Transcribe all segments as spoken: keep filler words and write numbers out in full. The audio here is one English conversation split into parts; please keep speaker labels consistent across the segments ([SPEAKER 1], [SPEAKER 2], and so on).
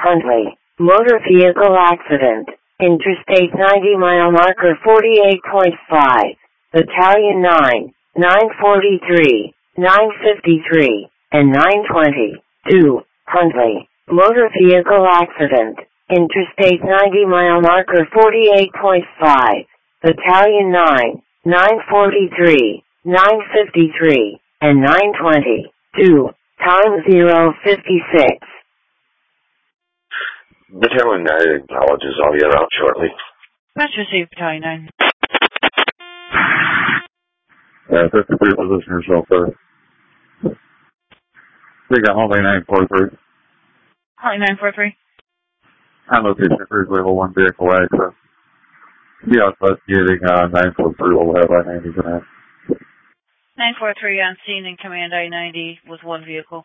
[SPEAKER 1] Huntley, motor vehicle accident, Interstate ninety mile marker forty-eight point five, Battalion nine, nine forty-three, nine fifty-three, and nine twenty-two, Huntley, motor vehicle accident, Interstate ninety mile marker forty-eight point five, Battalion nine, nine forty-three, nine fifty-three, and nine twenty-two, time zero fifty-six.
[SPEAKER 2] Battalion nine acknowledges all get out shortly.
[SPEAKER 3] Message received, Battalion nine.
[SPEAKER 4] Yeah, fifty-three position yourself there. They got Huntley nine forty-three.
[SPEAKER 3] Huntley nine forty-three.
[SPEAKER 4] I'm located at Cruise Level one vehicle access. Be out investigating uh, nine forty-three overhead I ninety command.
[SPEAKER 3] nine forty-three on scene in command I ninety with one vehicle.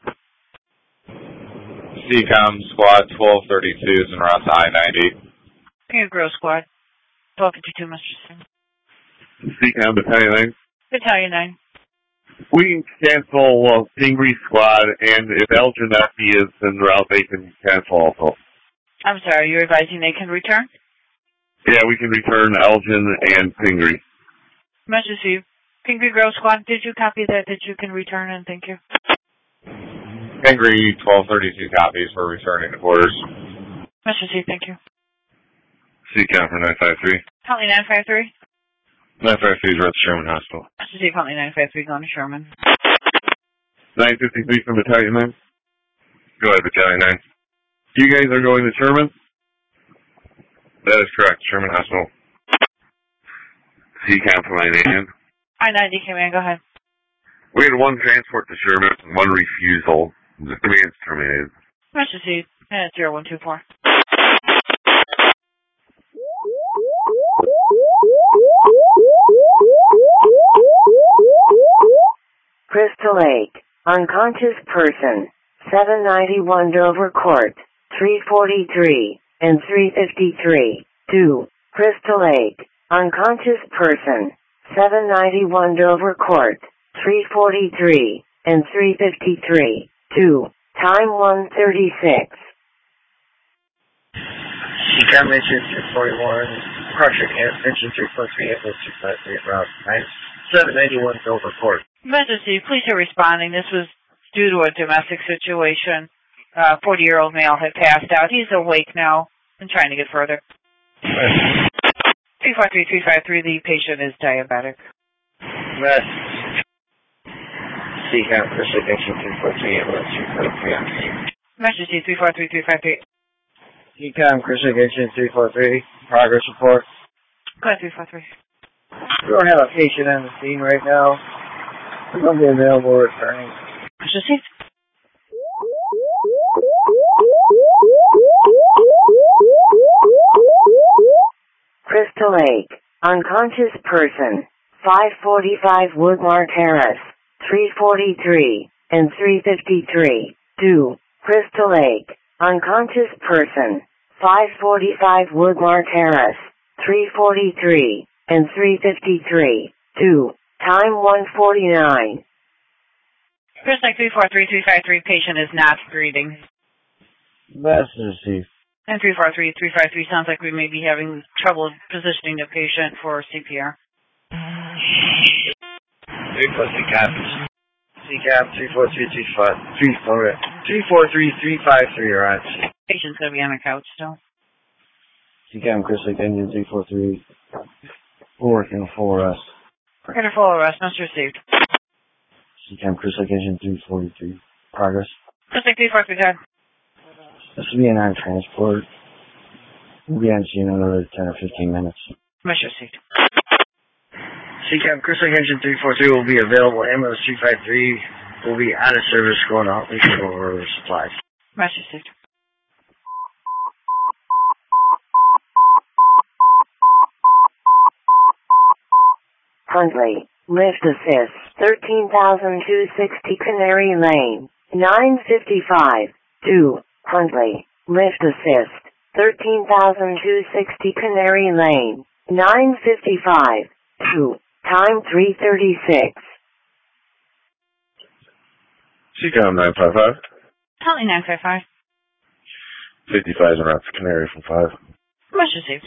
[SPEAKER 5] C COM squad twelve thirty-two is en route to I ninety.
[SPEAKER 3] Here, Grove squad. twelve fifty-two, Mister Singh.
[SPEAKER 4] C COM Battalion nine.
[SPEAKER 3] Battalion nine.
[SPEAKER 4] We can cancel uh, Pingree squad, and if Elgin F E is en route, they can cancel also.
[SPEAKER 3] I'm sorry, you're advising they can return?
[SPEAKER 4] Yeah, we can return Elgin and Pingree.
[SPEAKER 3] Message received. Pingree Grove squad, did you copy that that you can return, and thank you?
[SPEAKER 5] Pingree twelve thirty-two copies for returning to quarters.
[SPEAKER 3] Message received, thank you.
[SPEAKER 4] C COM for nine five three.
[SPEAKER 3] Huntley nine five three.
[SPEAKER 4] nine five three is at Sherman Hospital.
[SPEAKER 3] Message received, Huntley nine five three, going to Sherman.
[SPEAKER 4] nine fifty-three from Battalion nine. Go ahead, Battalion nine. You guys are going to Sherman? That is correct, Sherman Hospital. C COM for nine A M.
[SPEAKER 3] I ninety command, go ahead.
[SPEAKER 4] We had one transport to Sherman and one refusal. The command's terminated.
[SPEAKER 3] Message received. And it's zero one two four.
[SPEAKER 1] Crystal Lake, unconscious person, seven ninety-one Dover Court, three forty-three, and three fifty-three, two, Crystal Lake, unconscious person, seven ninety-one Dover Court, three forty-three, and three fifty-three, two, time one thirty-six.
[SPEAKER 6] C COM Engine two forty-one, Project Engine three forty-three, Ambulance two five three, Route seven ninety-one Dover Court.
[SPEAKER 3] Emergency, please are responding. This was due to a domestic situation. A forty-year-old male had passed out. He's awake now and trying to get further. three four three, three five three, the patient is diabetic.
[SPEAKER 6] Yes. C COM Crystal Engine three forty-three, Ambulance two five three.
[SPEAKER 3] Emergency, three four three, three five three.
[SPEAKER 6] C COM Crystal Engine three forty-three, progress report.
[SPEAKER 3] Go ahead, three four three.
[SPEAKER 6] We don't have a patient on the scene right now. We're going to be available returning.
[SPEAKER 3] Emergency.
[SPEAKER 1] Crystal Lake, unconscious person, five forty-five Woodmark Terrace, three forty-three, and three fifty-three, two, Crystal Lake, unconscious person, five forty-five Woodmark Terrace, three forty-three, and three fifty-three, two, time one forty-nine.
[SPEAKER 3] Crystal Lake three four three, three five three, patient is not breathing.
[SPEAKER 6] Message received.
[SPEAKER 3] And three four three, three five three sounds like we may be having trouble positioning the patient for C P R.
[SPEAKER 6] three four three copies. C COM three four three, three five three, three four three, three five three, you're on.
[SPEAKER 3] Patient's going to be on the couch still.
[SPEAKER 6] C COM Crystal Lake Engine three four three, we're working a full arrest.
[SPEAKER 3] We're going to full arrest, message received.
[SPEAKER 6] C COM Crystal Lake Engine three forty-three, progress.
[SPEAKER 3] Crystal Lake three four three, go ahead.
[SPEAKER 6] This will be a non-transport. We'll be on scene in another ten or fifteen minutes.
[SPEAKER 3] Message received.
[SPEAKER 6] C COM Crystal Lake Engine three forty-three will be available. Ambulance three five three will be out of service going out for supplies.
[SPEAKER 3] Message received.
[SPEAKER 1] Huntley, lift assist, thirteen thousand two hundred sixty Canary Lane, nine fifty-five, two, Huntley, lift assist, thirteen thousand two hundred sixty Canary Lane, nine fifty-five, two, time three thirty-six.
[SPEAKER 4] C COM nine five five.
[SPEAKER 3] Huntley nine five five.
[SPEAKER 2] fifty-five en route to Canary from five.
[SPEAKER 3] Much received.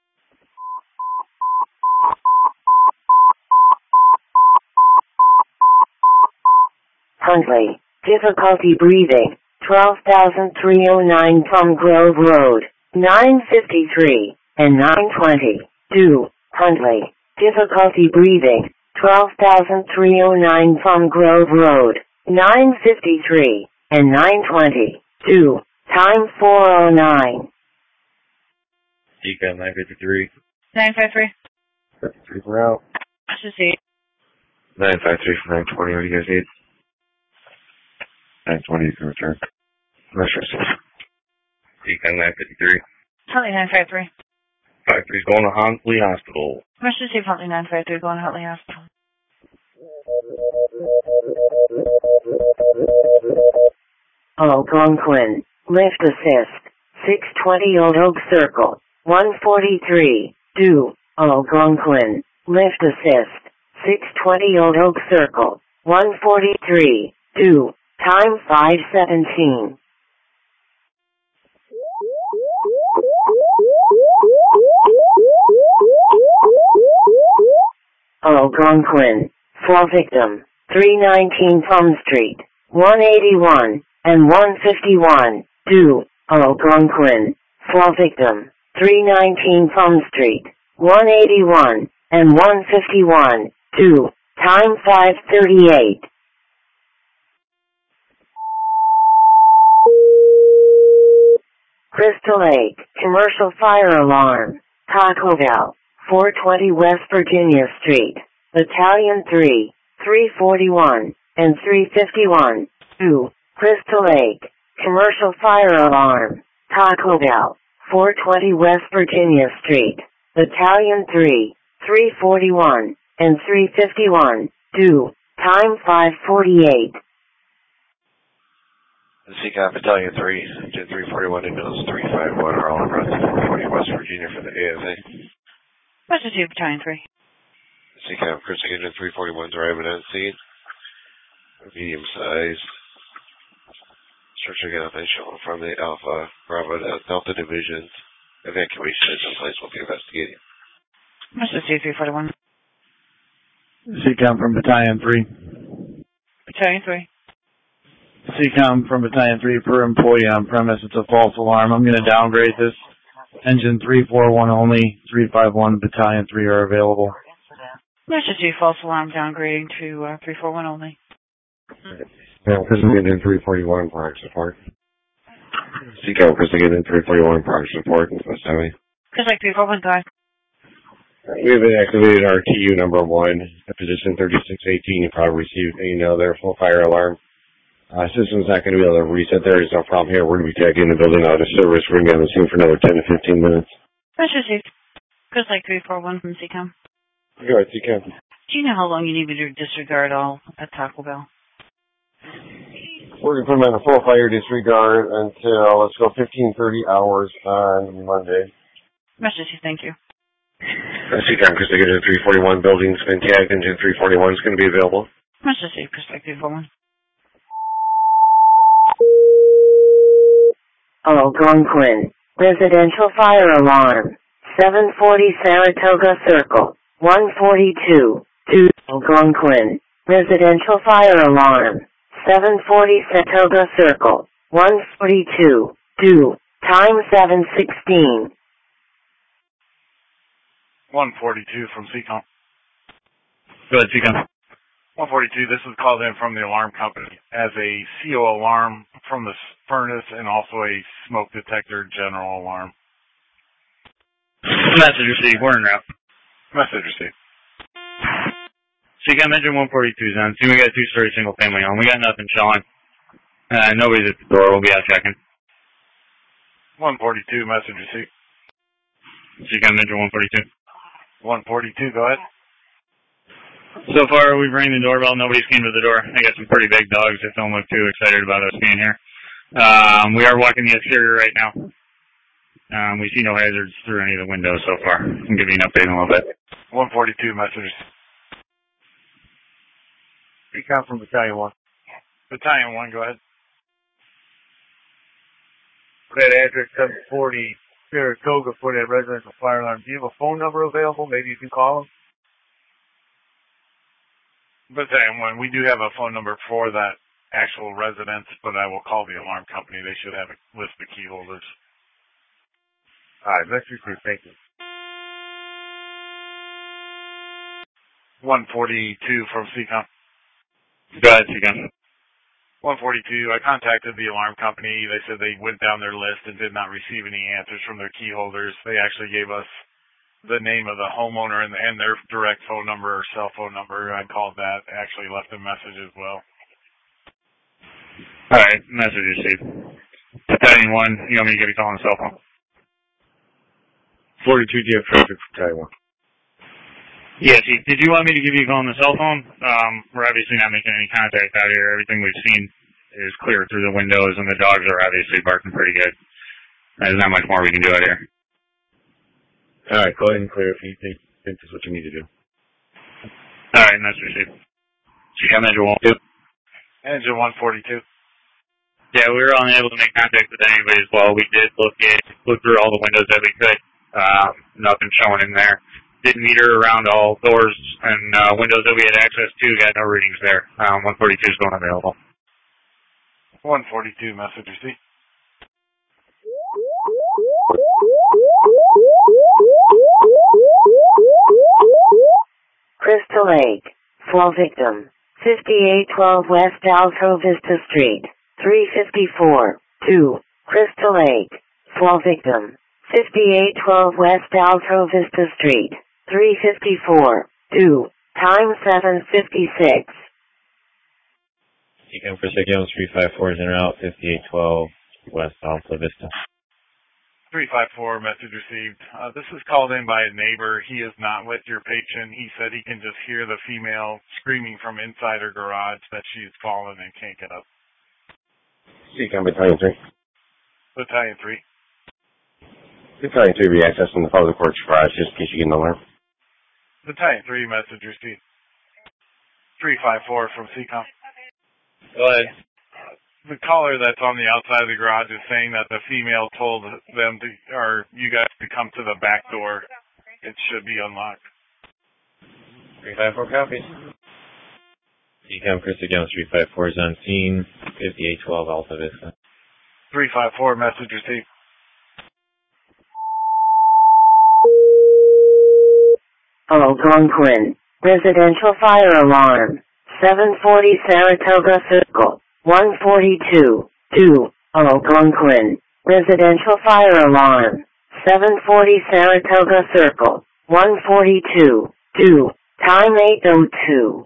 [SPEAKER 1] Huntley, difficulty breathing, twelve thousand three hundred nine from Grove Road, nine fifty-three, and nine twenty. two. Huntley, difficulty breathing, twelve thousand three hundred nine from Grove Road, nine fifty-three, and nine twenty. two. Time four oh nine.
[SPEAKER 4] C CAM nine fifty-three.
[SPEAKER 3] nine five three.
[SPEAKER 2] fifty-three for out.
[SPEAKER 3] Much received.
[SPEAKER 2] nine five three from nine twenty, what do you guys need? nine twenty, you can return. Much received.
[SPEAKER 4] C CAM nine fifty-three.
[SPEAKER 3] Huntley nine five three.
[SPEAKER 4] five three's going to Huntley Hospital.
[SPEAKER 3] Much received. Huntley nine five three going to Huntley Hospital.
[SPEAKER 1] Algonquin, lift assist, six twenty Old Oak Circle, one forty-three. Do, Algonquin, lift assist, six twenty Old Oak Circle, one forty-three. Do, time five seventeen. Algonquin, fall victim, three nineteen Plum Street, one eighty-one, and one fifty-one. Do, Algonquin, fall victim, three nineteen Plum Street, one eighty-one, and one fifty-one. Do, time five thirty-eight. Crystal Lake, commercial fire alarm, Taco Bell, four twenty West Virginia Street, Battalion three, three forty-one, and three fifty-one. two. Crystal Lake, commercial fire alarm, Taco Bell, four twenty West Virginia Street, Battalion three, three forty-one, and three fifty-one. two. Time five forty-eight.
[SPEAKER 2] C CAM Battalion three, Engine three forty-one, Ingalls three five one are all en route to four forty West Virginia for the A S A.
[SPEAKER 3] Much received. Battalion three.
[SPEAKER 2] C CAM Cruising Engine three forty-one arriving on scene. Medium sized. Structure identification from the Alpha Bravo Delta Division. Evacuation is in place. We'll be investigating.
[SPEAKER 3] Much received. three forty-one.
[SPEAKER 7] C CAM from Battalion three.
[SPEAKER 3] Battalion three.
[SPEAKER 7] C CAM from Battalion three per employee on premise. It's a false alarm. I'm going to downgrade this. Engine three forty-one only. three five one Battalion three are available.
[SPEAKER 3] Much received. False alarm downgrading to uh, three four one only.
[SPEAKER 2] CAM Cruising Engine three forty-one product support. C CAM Cruising Engine three forty-one product support. West Highway.
[SPEAKER 3] Just like three four one, guys.
[SPEAKER 2] We have activated our T U number one at position thirty-six eighteen. You probably received an email there, full fire alarm. Uh, system's not going to be able to reset there. There's no problem here. We're going to be tagging the building out of service. We're going to be on the scene for another ten to fifteen minutes.
[SPEAKER 3] Much received. Just like three four one from C CAM.
[SPEAKER 2] Go ahead, C CAM.
[SPEAKER 3] Do you know how long you need me to disregard all at Taco Bell?
[SPEAKER 2] We're going to put them on a full fire disregard until, let's go, fifteen thirty hours on Monday.
[SPEAKER 3] Much received. Thank you.
[SPEAKER 2] Uh, C CAM, because Engine three forty-one building's been tagged. Engine three forty-one is going to be available.
[SPEAKER 3] Much received. Just like three four one.
[SPEAKER 1] Algonquin, residential fire alarm, seven forty Saratoga Circle, one forty-two. two. Algonquin, residential fire alarm, seven forty Saratoga Circle, one forty-two. two. Time seven sixteen.
[SPEAKER 7] one forty-two from C CAM. Go ahead, C CAM. one forty-two, this is called in from the alarm company as a C O alarm from the furnace and also a smoke detector general alarm. Message received. We're en route. Message received. C CAM Engine one forty-two is on. See, we got a two-story single family home. We got nothing showing. Uh, nobody's at the door. We'll be out checking. one forty-two, message received. C CAM Engine one forty-two. one forty-two, go ahead. So far, we've rang the doorbell. Nobody's came to the door. I got some pretty big dogs that don't look too excited about us being here. Um, we are walking the exterior right now. Um, we see no hazards through any of the windows so far. I'll give you an update in a little bit. one forty-two messages. We come from Battalion one. Battalion one, go ahead.
[SPEAKER 8] that address seven forty Saratoga for that residential fire alarm. Do you have a phone number available? Maybe you can call them?
[SPEAKER 9] Battalion one, we do have a phone number for that actual residence, but I will call the alarm company. They should have a list of key holders.
[SPEAKER 8] All right, let's recruit. Thank you.
[SPEAKER 9] one forty-two from C COM.
[SPEAKER 7] Go ahead, C COM.
[SPEAKER 9] one forty-two, I contacted the alarm company. They said they went down their list and did not receive any answers from their key holders. They actually gave us the name of the homeowner and, and their direct phone number or cell phone number. I called that, actually left a message as well.
[SPEAKER 7] All right, message received. Battalion one, you want me to give you a call on the cell phone?
[SPEAKER 2] forty-two, do you have traffic for Battalion one?
[SPEAKER 7] Yeah, Chief. Did you want me to give you a call on the cell phone? Um, we're obviously not making any contact out here. Everything we've seen is clear through the windows, and the dogs are obviously barking pretty good. There's not much more we can do out here.
[SPEAKER 2] All right, go ahead and clear if you think, think that's what you need to do.
[SPEAKER 7] All right, that's received. Chief, I'm Engine one forty-two.
[SPEAKER 9] Engine one forty-two.
[SPEAKER 7] Yeah, we were unable to make contact with anybody as well. We did look at, look through all the windows that we could. Um, nothing showing in there. Did meter around all doors and uh, windows that we had access to. Got no readings there. Um, one forty-two is going available.
[SPEAKER 9] one forty-two, message received.
[SPEAKER 1] Crystal Lake, fall victim, fifty-eight twelve West Alto Vista Street, three fifty-four, two, Crystal Lake, fall victim, fifty-eight twelve West Alto Vista Street, three fifty-four, two, time seven fifty-six.
[SPEAKER 5] C COM for Sigma, three five four is in route, fifty-eight twelve West Alta Vista.
[SPEAKER 9] three five four, message received. Uh, this is called in by a neighbor. He is not with your patient. He said he can just hear the female screaming from inside her garage that she's fallen and can't get up.
[SPEAKER 2] C COM Battalion three.
[SPEAKER 9] Battalion three.
[SPEAKER 2] Battalion three will be accessing the public works garage just in case you get an alarm.
[SPEAKER 9] Battalion three, message received. three five four from C COM.
[SPEAKER 7] Go ahead.
[SPEAKER 9] The caller that's on the outside of the garage is saying that the female told them to, or you guys to come to the back door. It should be unlocked.
[SPEAKER 5] three five four copies. C COM for Sigma, three five four is on scene, fifty-eight twelve Alta Vista.
[SPEAKER 9] three five four, message received.
[SPEAKER 1] Algonquin, residential fire alarm, seven forty Saratoga Circle, one forty-two, two, Algonquin, residential fire alarm, seven forty Saratoga Circle, one forty-two, two, time eight oh two.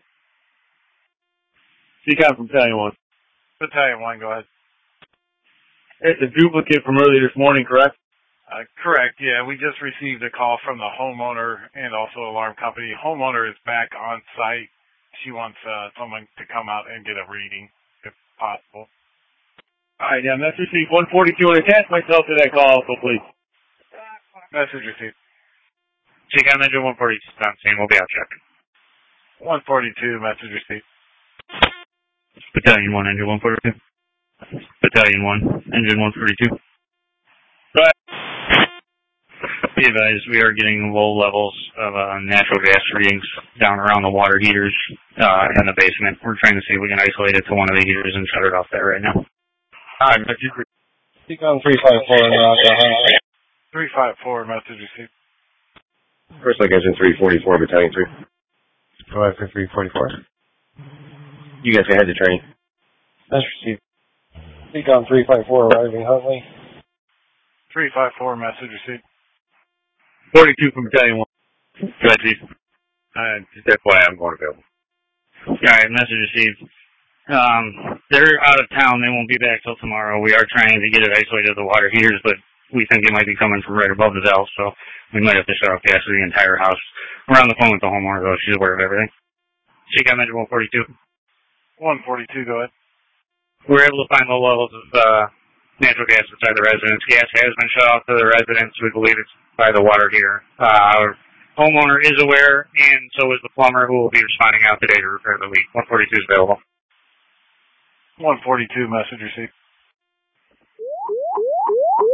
[SPEAKER 8] C COM from Battalion one.
[SPEAKER 9] Battalion one, go ahead.
[SPEAKER 8] It's a duplicate from earlier this morning, correct?
[SPEAKER 9] Uh, correct, yeah. We just received a call from the homeowner and also alarm company. Homeowner is back on site. She wants uh, someone to come out and get a reading, if possible.
[SPEAKER 8] All right, yeah, message received one forty-two, and attach myself to that call, so please.
[SPEAKER 9] Message received.
[SPEAKER 7] C COM Engine one forty-two is on scene. We'll be out checking.
[SPEAKER 9] one forty-two, message received.
[SPEAKER 7] Battalion one, Engine one forty-two. Battalion one, Engine one forty-two.
[SPEAKER 8] Go ahead.
[SPEAKER 7] Be advised, we are getting low levels of uh, natural gas readings down around the water heaters uh, in the basement. We're trying to see if we can isolate it to one of the heaters and shut it off there right now.
[SPEAKER 8] All right, message received.
[SPEAKER 2] C COM three five four in route.
[SPEAKER 9] three five four, message received.
[SPEAKER 2] First location three forty-four, Battalion three. Go ahead for three forty-four. You guys can head to training.
[SPEAKER 10] That's received. C COM three five four arriving Huntley.
[SPEAKER 9] three five four, message received.
[SPEAKER 8] forty-two from Battalion one.
[SPEAKER 7] Go ahead, Chief.
[SPEAKER 2] Uh, just F Y I, I'm going available.
[SPEAKER 7] All right, message received. Um, they're out of town. They won't be back till tomorrow. We are trying to get it isolated to the water heaters, but we think they might be coming from right above the valve, so we might have to shut off gas to the entire house. We're on the phone with the homeowner, though. She's aware of everything. C COM Engine one forty-two.
[SPEAKER 9] one forty-two, go ahead.
[SPEAKER 7] We're able to find low levels of uh, natural gas inside the residence. Gas has been shut off to the residence. We believe it's by the water heater. Uh, our homeowner is aware, and so is the plumber, who will be responding out today to repair the leak. one forty-two is available.
[SPEAKER 9] one forty-two, message received.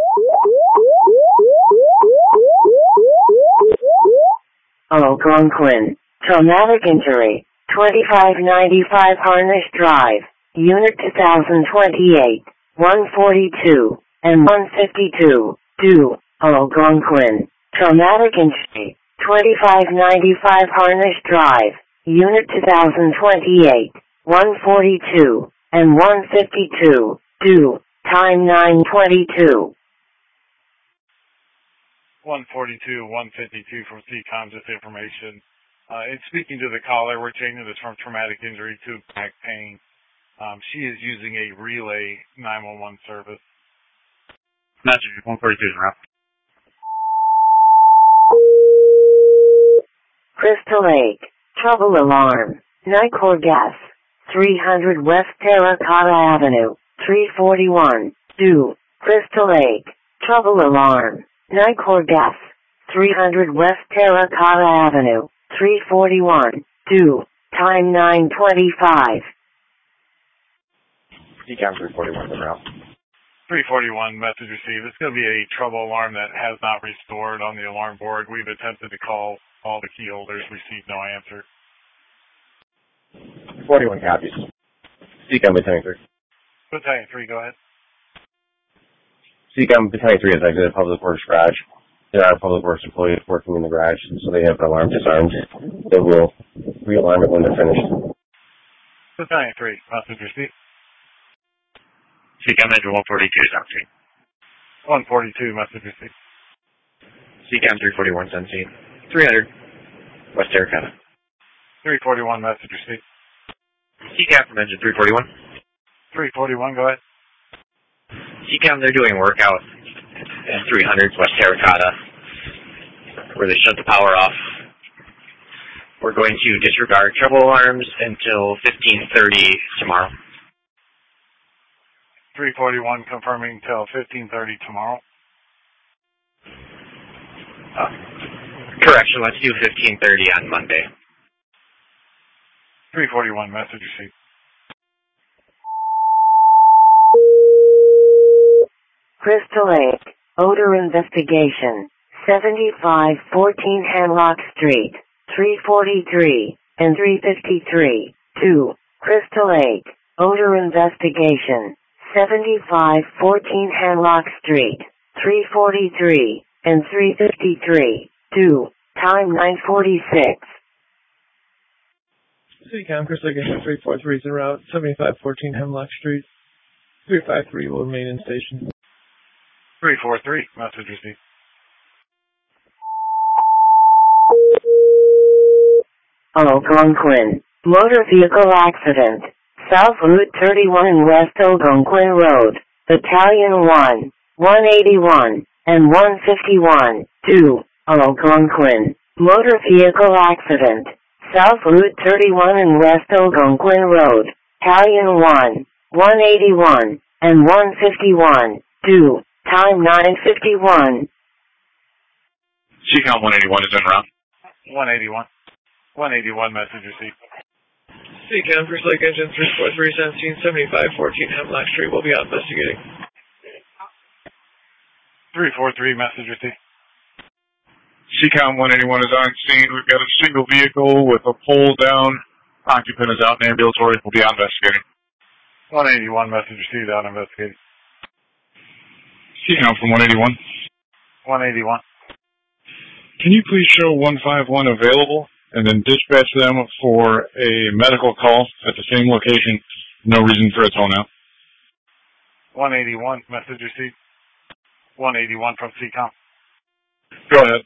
[SPEAKER 1] Algonquin. Traumatic injury. twenty-five ninety-five Harnish Drive. Unit two thousand twenty-eight. one forty-two and one fifty-two. Do. Algonquin. Traumatic injury. twenty-five ninety-five Harnish Drive. Unit two thousand twenty-eight. one forty-two and one fifty-two. Do. Time nine twenty-two.
[SPEAKER 9] one forty-two, one fifty-two from C COM, just information. Uh, in speaking to the caller, we're changing this from traumatic injury to back pain. Um, she is using a relay nine one one service.
[SPEAKER 7] Message one forty-two is route.
[SPEAKER 1] Crystal Lake. Trouble alarm. Nicor Gas. three hundred West Terracotta Avenue. three forty-one. Do. Crystal Lake. Trouble alarm. Nicor Gas. three hundred West Terracotta Avenue. three forty-one. Do. Time nine twenty-five.
[SPEAKER 5] C COM three forty-one is route.
[SPEAKER 9] three forty-one, message received. It's going to be a trouble alarm that has not restored on the alarm board. We've attempted to call all the key holders, received no answer.
[SPEAKER 5] forty-one copies. C COM Battalion three.
[SPEAKER 9] Battalion three, go ahead.
[SPEAKER 5] C COM Battalion three has exited Public Works garage. There are Public Works employees working in the garage, so they have an alarm disarmed. They will re-alarm it when they're finished.
[SPEAKER 9] Battalion three, message received.
[SPEAKER 7] C COM Engine one forty-two is empty.
[SPEAKER 9] one forty-two, message received.
[SPEAKER 5] C COM three forty-one is unseen. three hundred West Terracotta.
[SPEAKER 9] three forty-one, message received.
[SPEAKER 5] C COM from Engine three forty-one.
[SPEAKER 9] three forty-one, go ahead.
[SPEAKER 5] C COM, they're doing workout at three hundred West Terracotta, where they shut the power off. We're going to disregard trouble alarms until fifteen thirty tomorrow.
[SPEAKER 9] three forty-one confirming till fifteen thirty tomorrow.
[SPEAKER 5] Uh, correction, let's do fifteen thirty on Monday.
[SPEAKER 9] three forty-one, message received.
[SPEAKER 1] Crystal Lake. Odor investigation. seventy-five fourteen Hanlock Street. three forty-three and three fifty-three. Two. Crystal Lake. Odor investigation. seventy-five fourteen Hanlock Street. three forty-three and three fifty-three. Two. Time nine forty-six.
[SPEAKER 10] C COM, Crystal Lake Engine three forty-three is en route. seventy-five fourteen Hemlock Street. three five three will remain in station.
[SPEAKER 9] three forty-three, message received.
[SPEAKER 1] Algonquin. Motor vehicle accident. South Route thirty-one and West Algonquin Road. Battalion one. one eighty-one and one fifty-one. Two. Algonquin. Motor vehicle accident. South Route thirty-one and West Algonquin Road. Battalion one. one eighty-one and one fifty-one. Two. Time nine fifty-one.
[SPEAKER 7] C COM one eighty-one is en route.
[SPEAKER 9] one eighty-one. one eighty-one, message received.
[SPEAKER 10] C COM, Crystal Lake Engine three forty-three, seventeen seventy-five fourteen Hemlock Street will be out investigating.
[SPEAKER 9] three forty-three, message received.
[SPEAKER 4] C COM one eighty-one is on scene. We've got a single vehicle with a pole down. Occupant is out in ambulatory. We'll be out investigating.
[SPEAKER 9] one eighty-one, message received, out investigating.
[SPEAKER 4] C COM from one eighty-one.
[SPEAKER 9] one eighty-one.
[SPEAKER 4] Can you please show one five one available and then dispatch them for a medical call at the same location? No reason for a tow now.
[SPEAKER 9] one eighty-one, message received. one eighty-one from C COM.
[SPEAKER 4] Go ahead.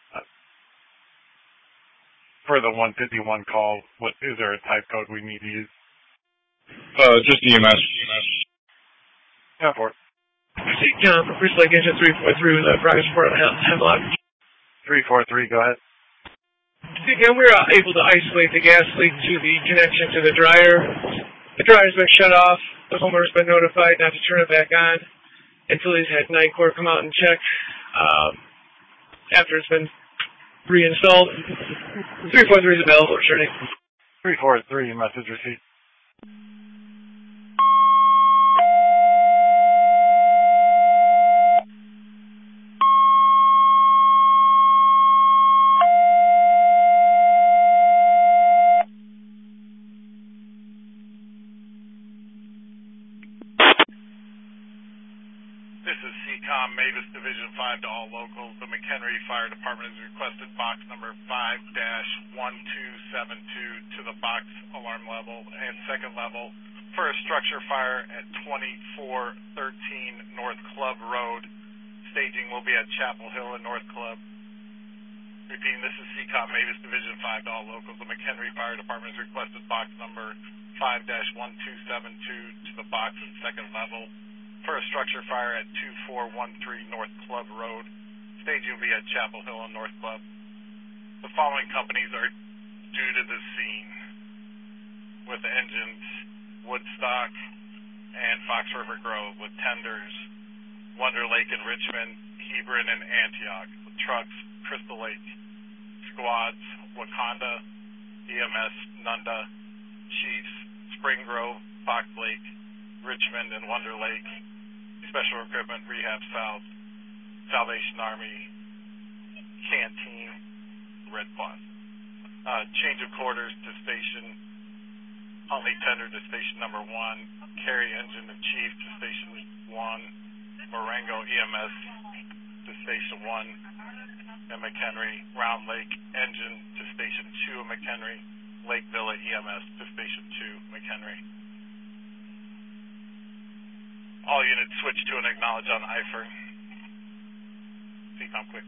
[SPEAKER 9] For the one fifty-one call, what is there a type code we need to use?
[SPEAKER 4] Uh, just E M S. E M S.
[SPEAKER 9] Yeah, for it.
[SPEAKER 10] C COM, Crystal Lake Engine three forty-three with a progress report on Hemlock.
[SPEAKER 9] three forty-three, go ahead.
[SPEAKER 10] C COM, we were able to isolate the gas leak to the connection to the dryer. The dryer's been shut off. The homeowner's been notified not to turn it back on until he's had Nicor come out and check um, after it's been reinstalled. three forty-three is available, returning.
[SPEAKER 9] three forty-three, message received. Mavis Division five to all locals. The McHenry Fire Department has requested box number five dash one two seven two to the box alarm level and second level for a structure fire at twenty-four thirteen North Club Road. Staging will be at Chapel Hill and North Club. Repeating, this is C COM Mavis Division five to all locals. The McHenry Fire Department has requested box number five dash one two seven two to the box and second level for a structure fire at two four one three North Club Road. Staging will be at Chapel Hill and North Club. The following companies are due to the scene with the engines Woodstock and Fox River Grove, with tenders Wonder Lake and Richmond, Hebron and Antioch, with trucks Crystal Lake, squads Wakanda, E M S Nunda, Chiefs Spring Grove, Fox Lake, Richmond and Wonder Lake, Special Equipment Rehab South, Salvation Army, Canteen, Red Cross. Uh, change of quarters to station Huntley tender to station number one, Carry engine of Chief to station one, Marengo E M S to station one, and McHenry, Round Lake engine to station two of McHenry, Lake Villa E M S to station two, McHenry. All units switch to and acknowledge on I F E R. C COM quick.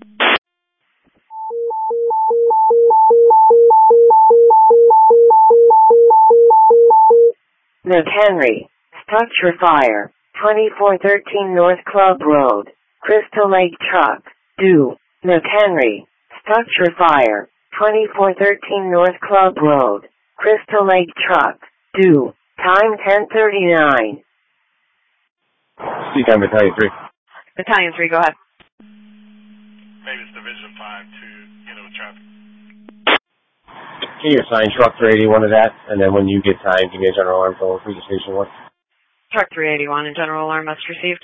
[SPEAKER 1] McHenry, structure fire, twenty-four thirteen North Club Road, Crystal Lake truck, due. McHenry, structure fire, twenty-four thirteen North Club Road, Crystal Lake truck, due. Time ten thirty-nine.
[SPEAKER 2] C COM Battalion three.
[SPEAKER 3] Battalion three, go ahead.
[SPEAKER 9] Mavis Division five to unit with traffic.
[SPEAKER 2] Can you assign truck three eighty-one to that? And then when you get time, give me a general alarm call for station one.
[SPEAKER 3] Truck three eighty-one and general alarm must received.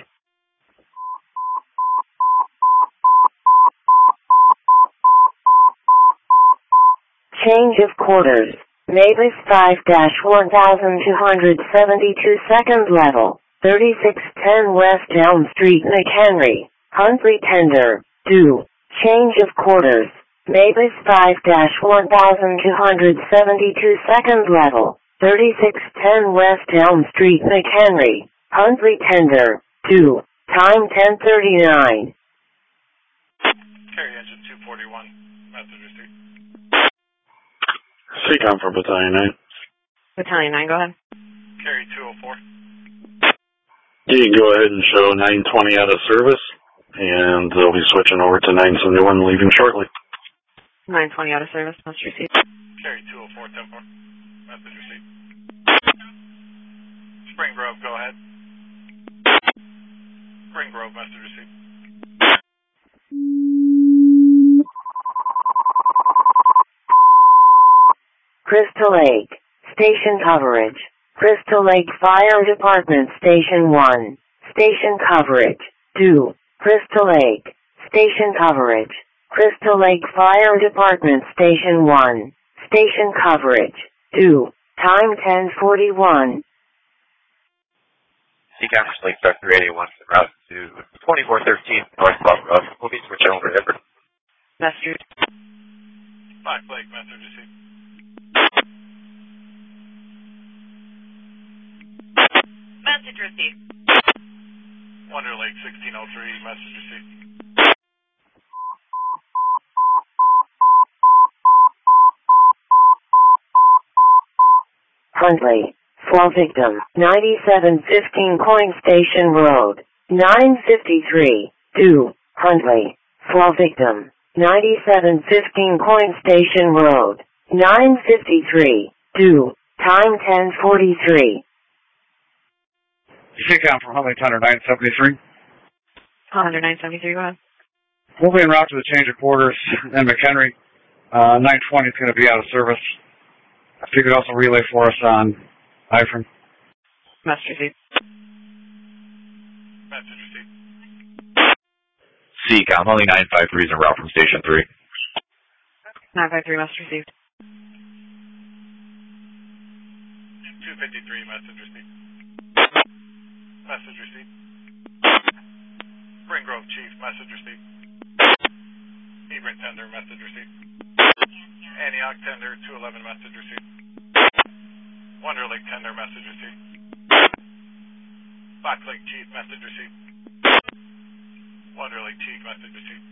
[SPEAKER 1] Change of quarters. Mavis five dash one two seven two second level, thirty-six ten West Elm Street, McHenry, Huntley tender, due. Change of quarters. Mavis five dash one two seven two second level, thirty-six ten West Elm Street, McHenry, Huntley tender, due. Time ten thirty-nine.
[SPEAKER 9] Carry engine two forty-one, message received.
[SPEAKER 11] C COM for Battalion nine.
[SPEAKER 3] Battalion nine, go ahead.
[SPEAKER 9] Carry two oh four.
[SPEAKER 11] You can go ahead and show nine twenty out of service, and they'll be switching over to nine seventy-one, leaving shortly.
[SPEAKER 3] nine twenty out of service, must receive.
[SPEAKER 9] Carry two oh four, ten four, message received. Spring Grove, go ahead. Spring Grove, message received.
[SPEAKER 1] Crystal Lake, station coverage. Crystal Lake Fire Department Station one, station coverage, due. Crystal Lake, station coverage. Crystal Lake Fire Department Station one, station coverage, due. Time ten forty-one.
[SPEAKER 5] C COM Lake Truck three eighty-one, route to twenty-four thirteen North Club Road. We'll be switching over to Everett.
[SPEAKER 3] Message.
[SPEAKER 9] Fox Lake, message received.
[SPEAKER 3] Message received.
[SPEAKER 9] Wonder Lake sixteen oh three, message received.
[SPEAKER 1] Huntley, fall victim, ninety-seven fifteen Coin Station Road, nine fifty-three, due. Huntley, fall victim, ninety-seven fifteen Coin Station Road, nine fifty-three, due. Time ten forty-three.
[SPEAKER 7] C COM from Huntley Tender nine seventy-three.
[SPEAKER 3] Hunter nine seventy-three, go ahead.
[SPEAKER 7] We'll be en route to the change of quarters in McHenry. Uh, nine twenty is going to be out of service. If you could also relay for us on I F R N.
[SPEAKER 3] Message received.
[SPEAKER 9] Message received.
[SPEAKER 5] C COM, only nine five three is en route from Station three.
[SPEAKER 3] nine five three, message received.
[SPEAKER 9] two fifty-three, message received. Message received. Spring Grove Chief, message received. Hebron Tender, message received. Antioch Tender, two eleven, message received. Wonder Lake Tender, message received. Fox Lake Chief, message received. Wonder Lake Chief, message received.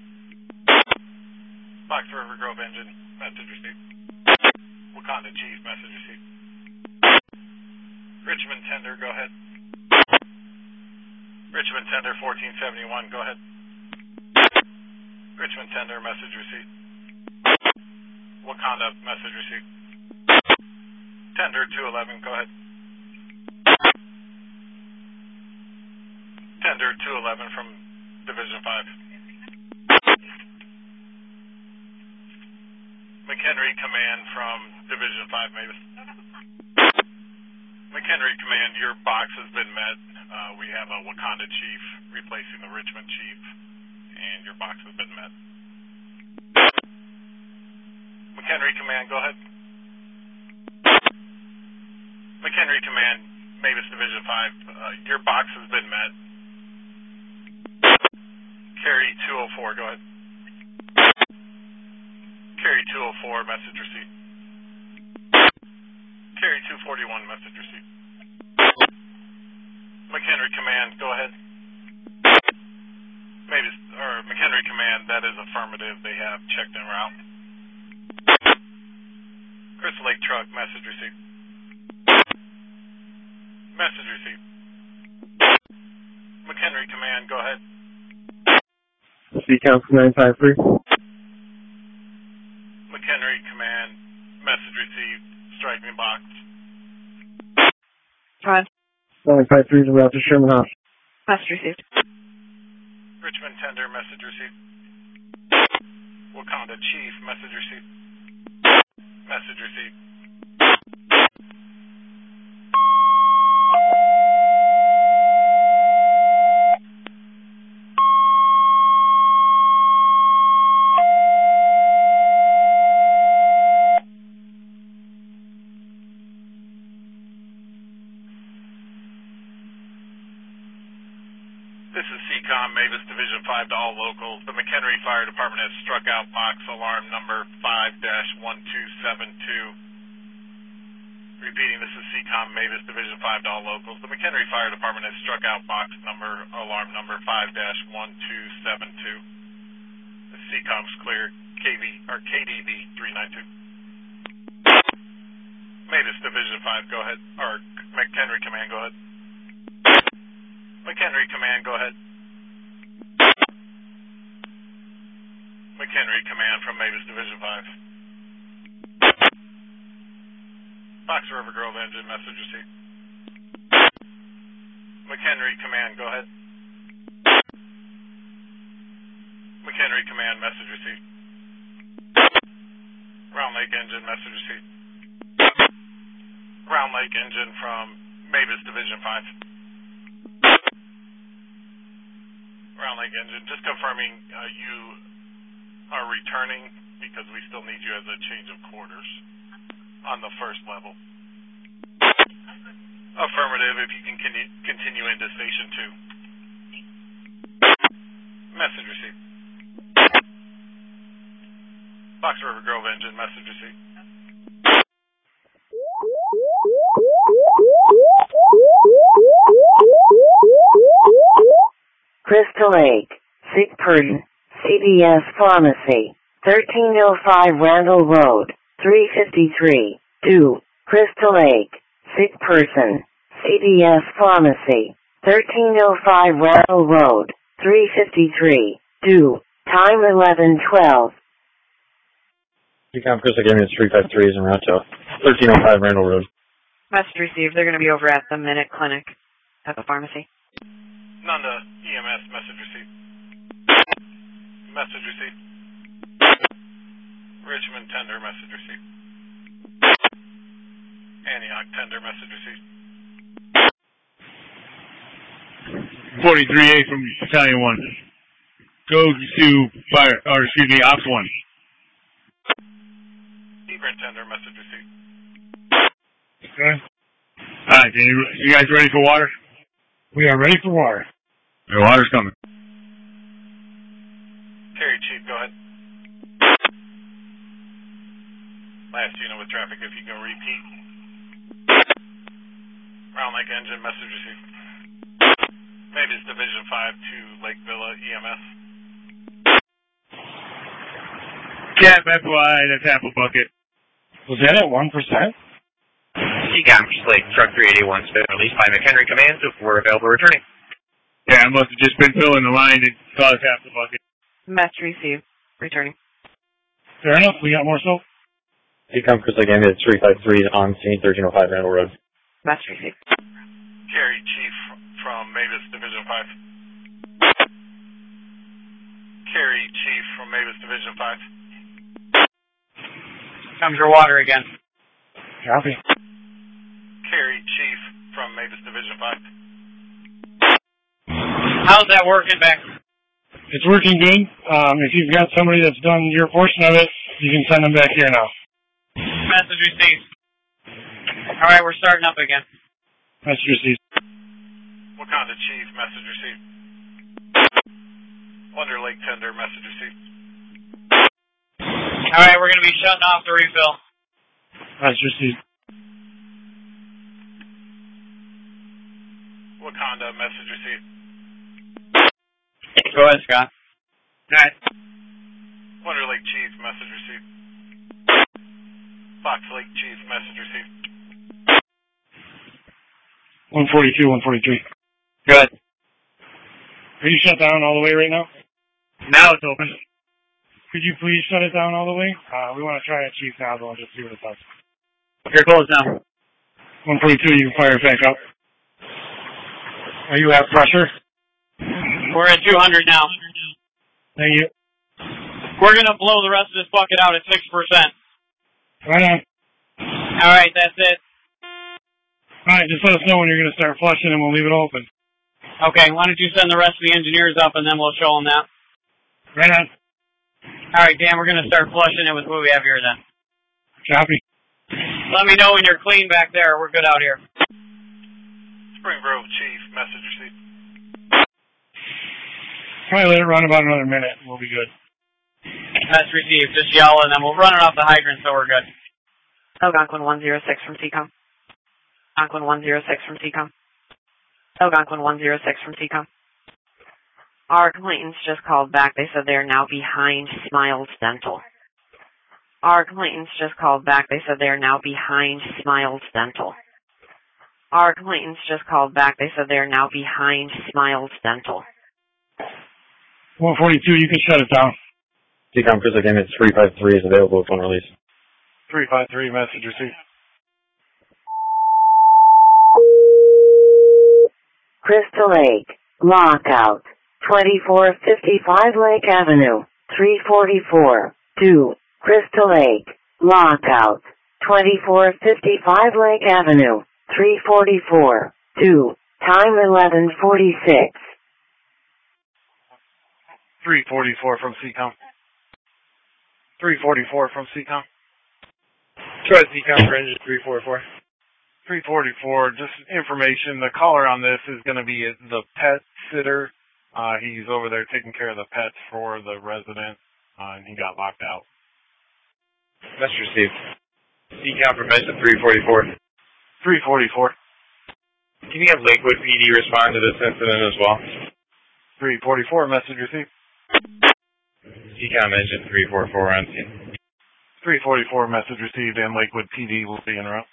[SPEAKER 9] Fox River Grove Engine, message received. Wakanda Chief, message received. Richmond Tender, go ahead. Richmond Tender, fourteen seventy-one, go ahead. Richmond Tender, message received. Wakanda, message received. Tender, two eleven, go ahead. Tender, two eleven from Division five. McHenry Command from Division five, Mavis. McHenry Command, your box has been met. Uh, we have a Wakanda Chief replacing the Richmond Chief, and your box has been met. McHenry Command, go ahead. McHenry Command, Mavis Division five, uh, your box has been met. Carry two oh four, go ahead. Carry two oh four, message received. Carry two forty-one, message received. McHenry Command, go ahead. Mavis, or McHenry Command, that is affirmative. They have checked en route. Crystal Lake Truck, message received. Message received. McHenry Command, go ahead.
[SPEAKER 2] Seacom nine five three.
[SPEAKER 9] McHenry Command, message received. Strike me box.
[SPEAKER 3] Rod.
[SPEAKER 6] nine five three is en route to Sherman House.
[SPEAKER 3] Message received.
[SPEAKER 9] Richmond Tender, message received. Wakanda Chief, message received. Message received. This is Seacom, Mavis Division five to all locals. The McHenry Fire Department has struck out box alarm number five dash one two seven two. Repeating, this is Seacom, Mavis Division five to all locals. The McHenry Fire Department has struck out box number alarm number five dash one two seven two. The Seacom's clear. K V or K D B three nine two. Mavis Division five, go ahead. Or McHenry Command, go ahead. McHenry Command, go ahead. McHenry Command from Mavis Division five. Fox River Grove Engine, message received. McHenry Command, go ahead. McHenry Command, message received. Round Lake Engine, message received. Round Lake Engine from Mavis Division five. Round Lake Engine, just confirming uh, you are returning because we still need you as a change of quarters on the first level. Affirmative, if you can con- continue into Station two. Message received. Fox River Grove Engine, message received.
[SPEAKER 1] Crystal Lake, sick person, C D S Pharmacy, thirteen oh five Randall Road, three fifty-three, two, Crystal Lake, sick person, C D S Pharmacy, thirteen oh five Randall Road, three fifty-three, two, time eleven twelve.
[SPEAKER 2] Seacom Crystal Gaming three five three is en route to thirteen oh five Randall Road.
[SPEAKER 3] Message received. They're going to be over at the Minute Clinic at the pharmacy.
[SPEAKER 9] Nanda E M S, message received. Message received. Richmond Tender, message received. Antioch Tender, message received.
[SPEAKER 7] forty-three A from Battalion one. Go to fire, or excuse me, Ops one.
[SPEAKER 9] Hebron Tender, message received.
[SPEAKER 7] Okay. Alright, you, you guys ready for water?
[SPEAKER 8] We are ready for water.
[SPEAKER 7] The water's coming.
[SPEAKER 9] Last unit with traffic, if you can repeat. Round Lake engine, message received. Mavis Division five to Lake Villa E M S.
[SPEAKER 7] Cap F Y, that's Apple Bucket.
[SPEAKER 12] Was that at one percent?
[SPEAKER 5] C COM, Lake Truck three eighty-one, has been released by McHenry Command, if we're available returning.
[SPEAKER 7] Yeah, I must have just been filling the line and caused half the bucket.
[SPEAKER 3] Message received. Returning.
[SPEAKER 12] Fair enough, we got more smoke.
[SPEAKER 13] C COM, Chris Lake Ambulance three five three on scene, thirteen oh five Randall Road.
[SPEAKER 3] Message received.
[SPEAKER 9] Carry Chief from Mavis Division five. Carry Chief from Mavis Division five.
[SPEAKER 5] Comes your water again.
[SPEAKER 12] Copy.
[SPEAKER 9] Carry Chief from Mavis Division five.
[SPEAKER 5] How's that working back?
[SPEAKER 12] It's working good. Um, if you've got somebody that's done your portion of it, you can send them back here now.
[SPEAKER 5] Message received. Alright, we're starting up again.
[SPEAKER 12] Message received.
[SPEAKER 9] Wakanda Chief, message received. Wonder Lake Tender, message received.
[SPEAKER 5] Alright, we're going to be shutting off the refill.
[SPEAKER 12] Message received.
[SPEAKER 9] Wakanda, message received.
[SPEAKER 5] Go ahead, Scott. Alright.
[SPEAKER 9] Wonder Lake Chief, message received. Fox Lake Chief, message received.
[SPEAKER 12] one forty-two, one forty-three.
[SPEAKER 5] Good.
[SPEAKER 12] Are you shut down all the way right now?
[SPEAKER 7] Now it's open.
[SPEAKER 12] Could you please shut it down all the way? Uh, we want to try a Chief nozzle and just see what it does.
[SPEAKER 5] You're closed now.
[SPEAKER 12] one forty-two, you can fire it back up. Are you at pressure?
[SPEAKER 5] We're at two hundred now.
[SPEAKER 12] Thank you.
[SPEAKER 5] We're going to blow the rest of this bucket out at six percent.
[SPEAKER 12] Right on.
[SPEAKER 5] Alright, that's it.
[SPEAKER 12] Alright, just let us know when you're going to start flushing and we'll leave it open.
[SPEAKER 5] Okay, why don't you send the rest of the engineers up and then we'll show them that.
[SPEAKER 12] Right on.
[SPEAKER 5] Alright, Dan, we're going to start flushing it with what we have here then.
[SPEAKER 12] Copy.
[SPEAKER 5] Let me know when you're clean back there. We're good out here.
[SPEAKER 9] Spring Grove Chief, message received.
[SPEAKER 12] Probably let it run about another minute and we'll be good.
[SPEAKER 5] That's received. Just yell and then we'll run it off the hydrant so we're good.
[SPEAKER 3] Algonquin one oh six from C COM. Algonquin one oh six from C COM. Algonquin one oh six from C COM. Our complainants just called back. They said they are now behind Smiles Dental. Our complainants just called back. They said they are now behind Smiles Dental. Our complainants just called back. They said they are now behind Smiles Dental.
[SPEAKER 12] one forty-two, you can shut it down.
[SPEAKER 13] C COM, Chris Lake Ambulance three five three is available upon release.
[SPEAKER 9] three five three, message received.
[SPEAKER 1] Crystal Lake, lockout, twenty-four fifty-five Lake Avenue, three forty-four, two, Crystal Lake, lockout, twenty-four fifty-five Lake Avenue, three forty-four, two, time eleven forty-six.
[SPEAKER 9] three forty-four from C COM. three forty-four from C COM.
[SPEAKER 10] Try C COM for engine three forty-four.
[SPEAKER 9] three forty-four, just information. The caller on this is going to be the pet sitter. Uh, he's over there taking care of the pets for the resident, uh, and he got locked out.
[SPEAKER 7] Message received. C COM for Mesa three forty-four.
[SPEAKER 9] three forty-four.
[SPEAKER 7] Can you have Lakewood P D respond to this incident as well?
[SPEAKER 9] three forty-four, message received.
[SPEAKER 7] C COM engine three forty-four on scene.
[SPEAKER 9] three forty-four, message received, and Lakewood P D will be en route.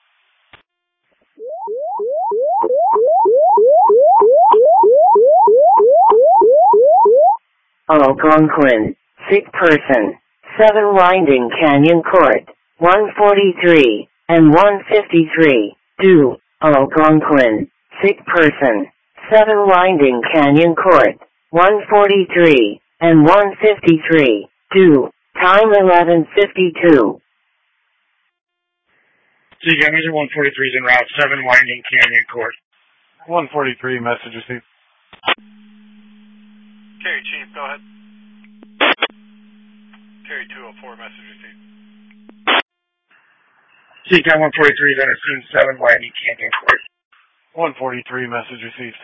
[SPEAKER 1] Algonquin, sick person, seven Winding Canyon Court, one forty-three, and one fifty-three, do, Algonquin, sick person, seven Winding Canyon Court, one forty-three, and one fifty-three, do, time eleven fifty-two.
[SPEAKER 12] C COM, engine one forty-three is en route, seven Winding Canyon Court.
[SPEAKER 9] one forty-three, message received. Carry Chief, go ahead. Carry two oh four, message received.
[SPEAKER 12] C COM one forty-three is on scene, seven Winding Canyon Court.
[SPEAKER 9] one forty-three, message received.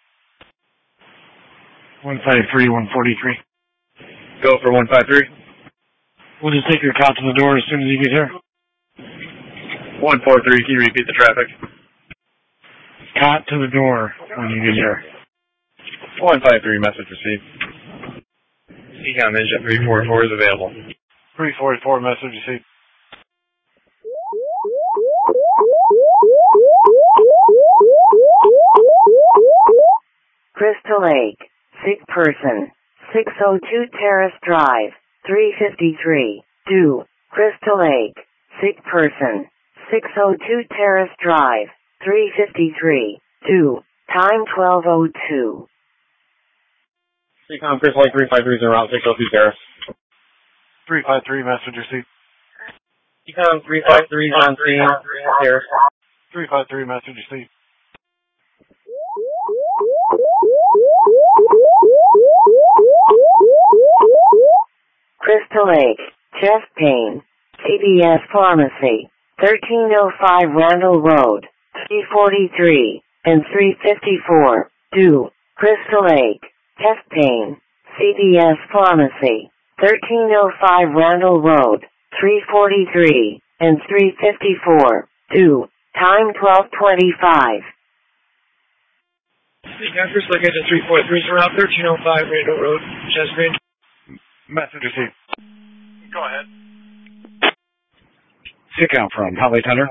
[SPEAKER 12] one fifty-three, one forty-three.
[SPEAKER 7] Go for one five three.
[SPEAKER 12] We'll just take your cop to the door as soon as you get here.
[SPEAKER 7] one four three, can you repeat the traffic?
[SPEAKER 12] Cot to the door when you get here.
[SPEAKER 7] one five three, message received. C COM engine three forty-four is available.
[SPEAKER 9] three forty-four, message received.
[SPEAKER 1] Crystal Lake, sick person, six oh two Terrace Drive, three fifty-three, due, Crystal Lake, sick person, six oh two Terrace Drive, three fifty-three, due, time twelve oh two.
[SPEAKER 13] C COM, Crystal Lake three five three is en route, six oh two Terrace.
[SPEAKER 9] three five three, message received.
[SPEAKER 13] C COM, three five three is on scene, Terrace.
[SPEAKER 9] three five three, message received.
[SPEAKER 1] Crystal Lake, chest pain, C B S Pharmacy, thirteen oh five Randall Road, three forty-three, and three fifty-four, due, Crystal Lake, chest pain, C B S Pharmacy, thirteen oh five Randall Road, three forty-three, and three fifty-four, due, time twelve twenty-five.
[SPEAKER 10] Doctors like engine three forty-three is around thirteen oh five Randall Road, chest pain.
[SPEAKER 9] Message received. Go ahead.
[SPEAKER 12] C COM from Holly Tender.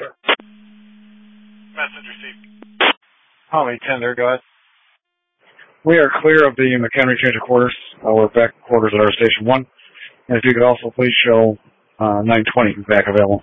[SPEAKER 9] Message received. Holly Tender, go ahead.
[SPEAKER 12] We are clear of the McHenry change of quarters. Uh, we're back quarters at our station one. And if you could also please show uh, nine twenty back available.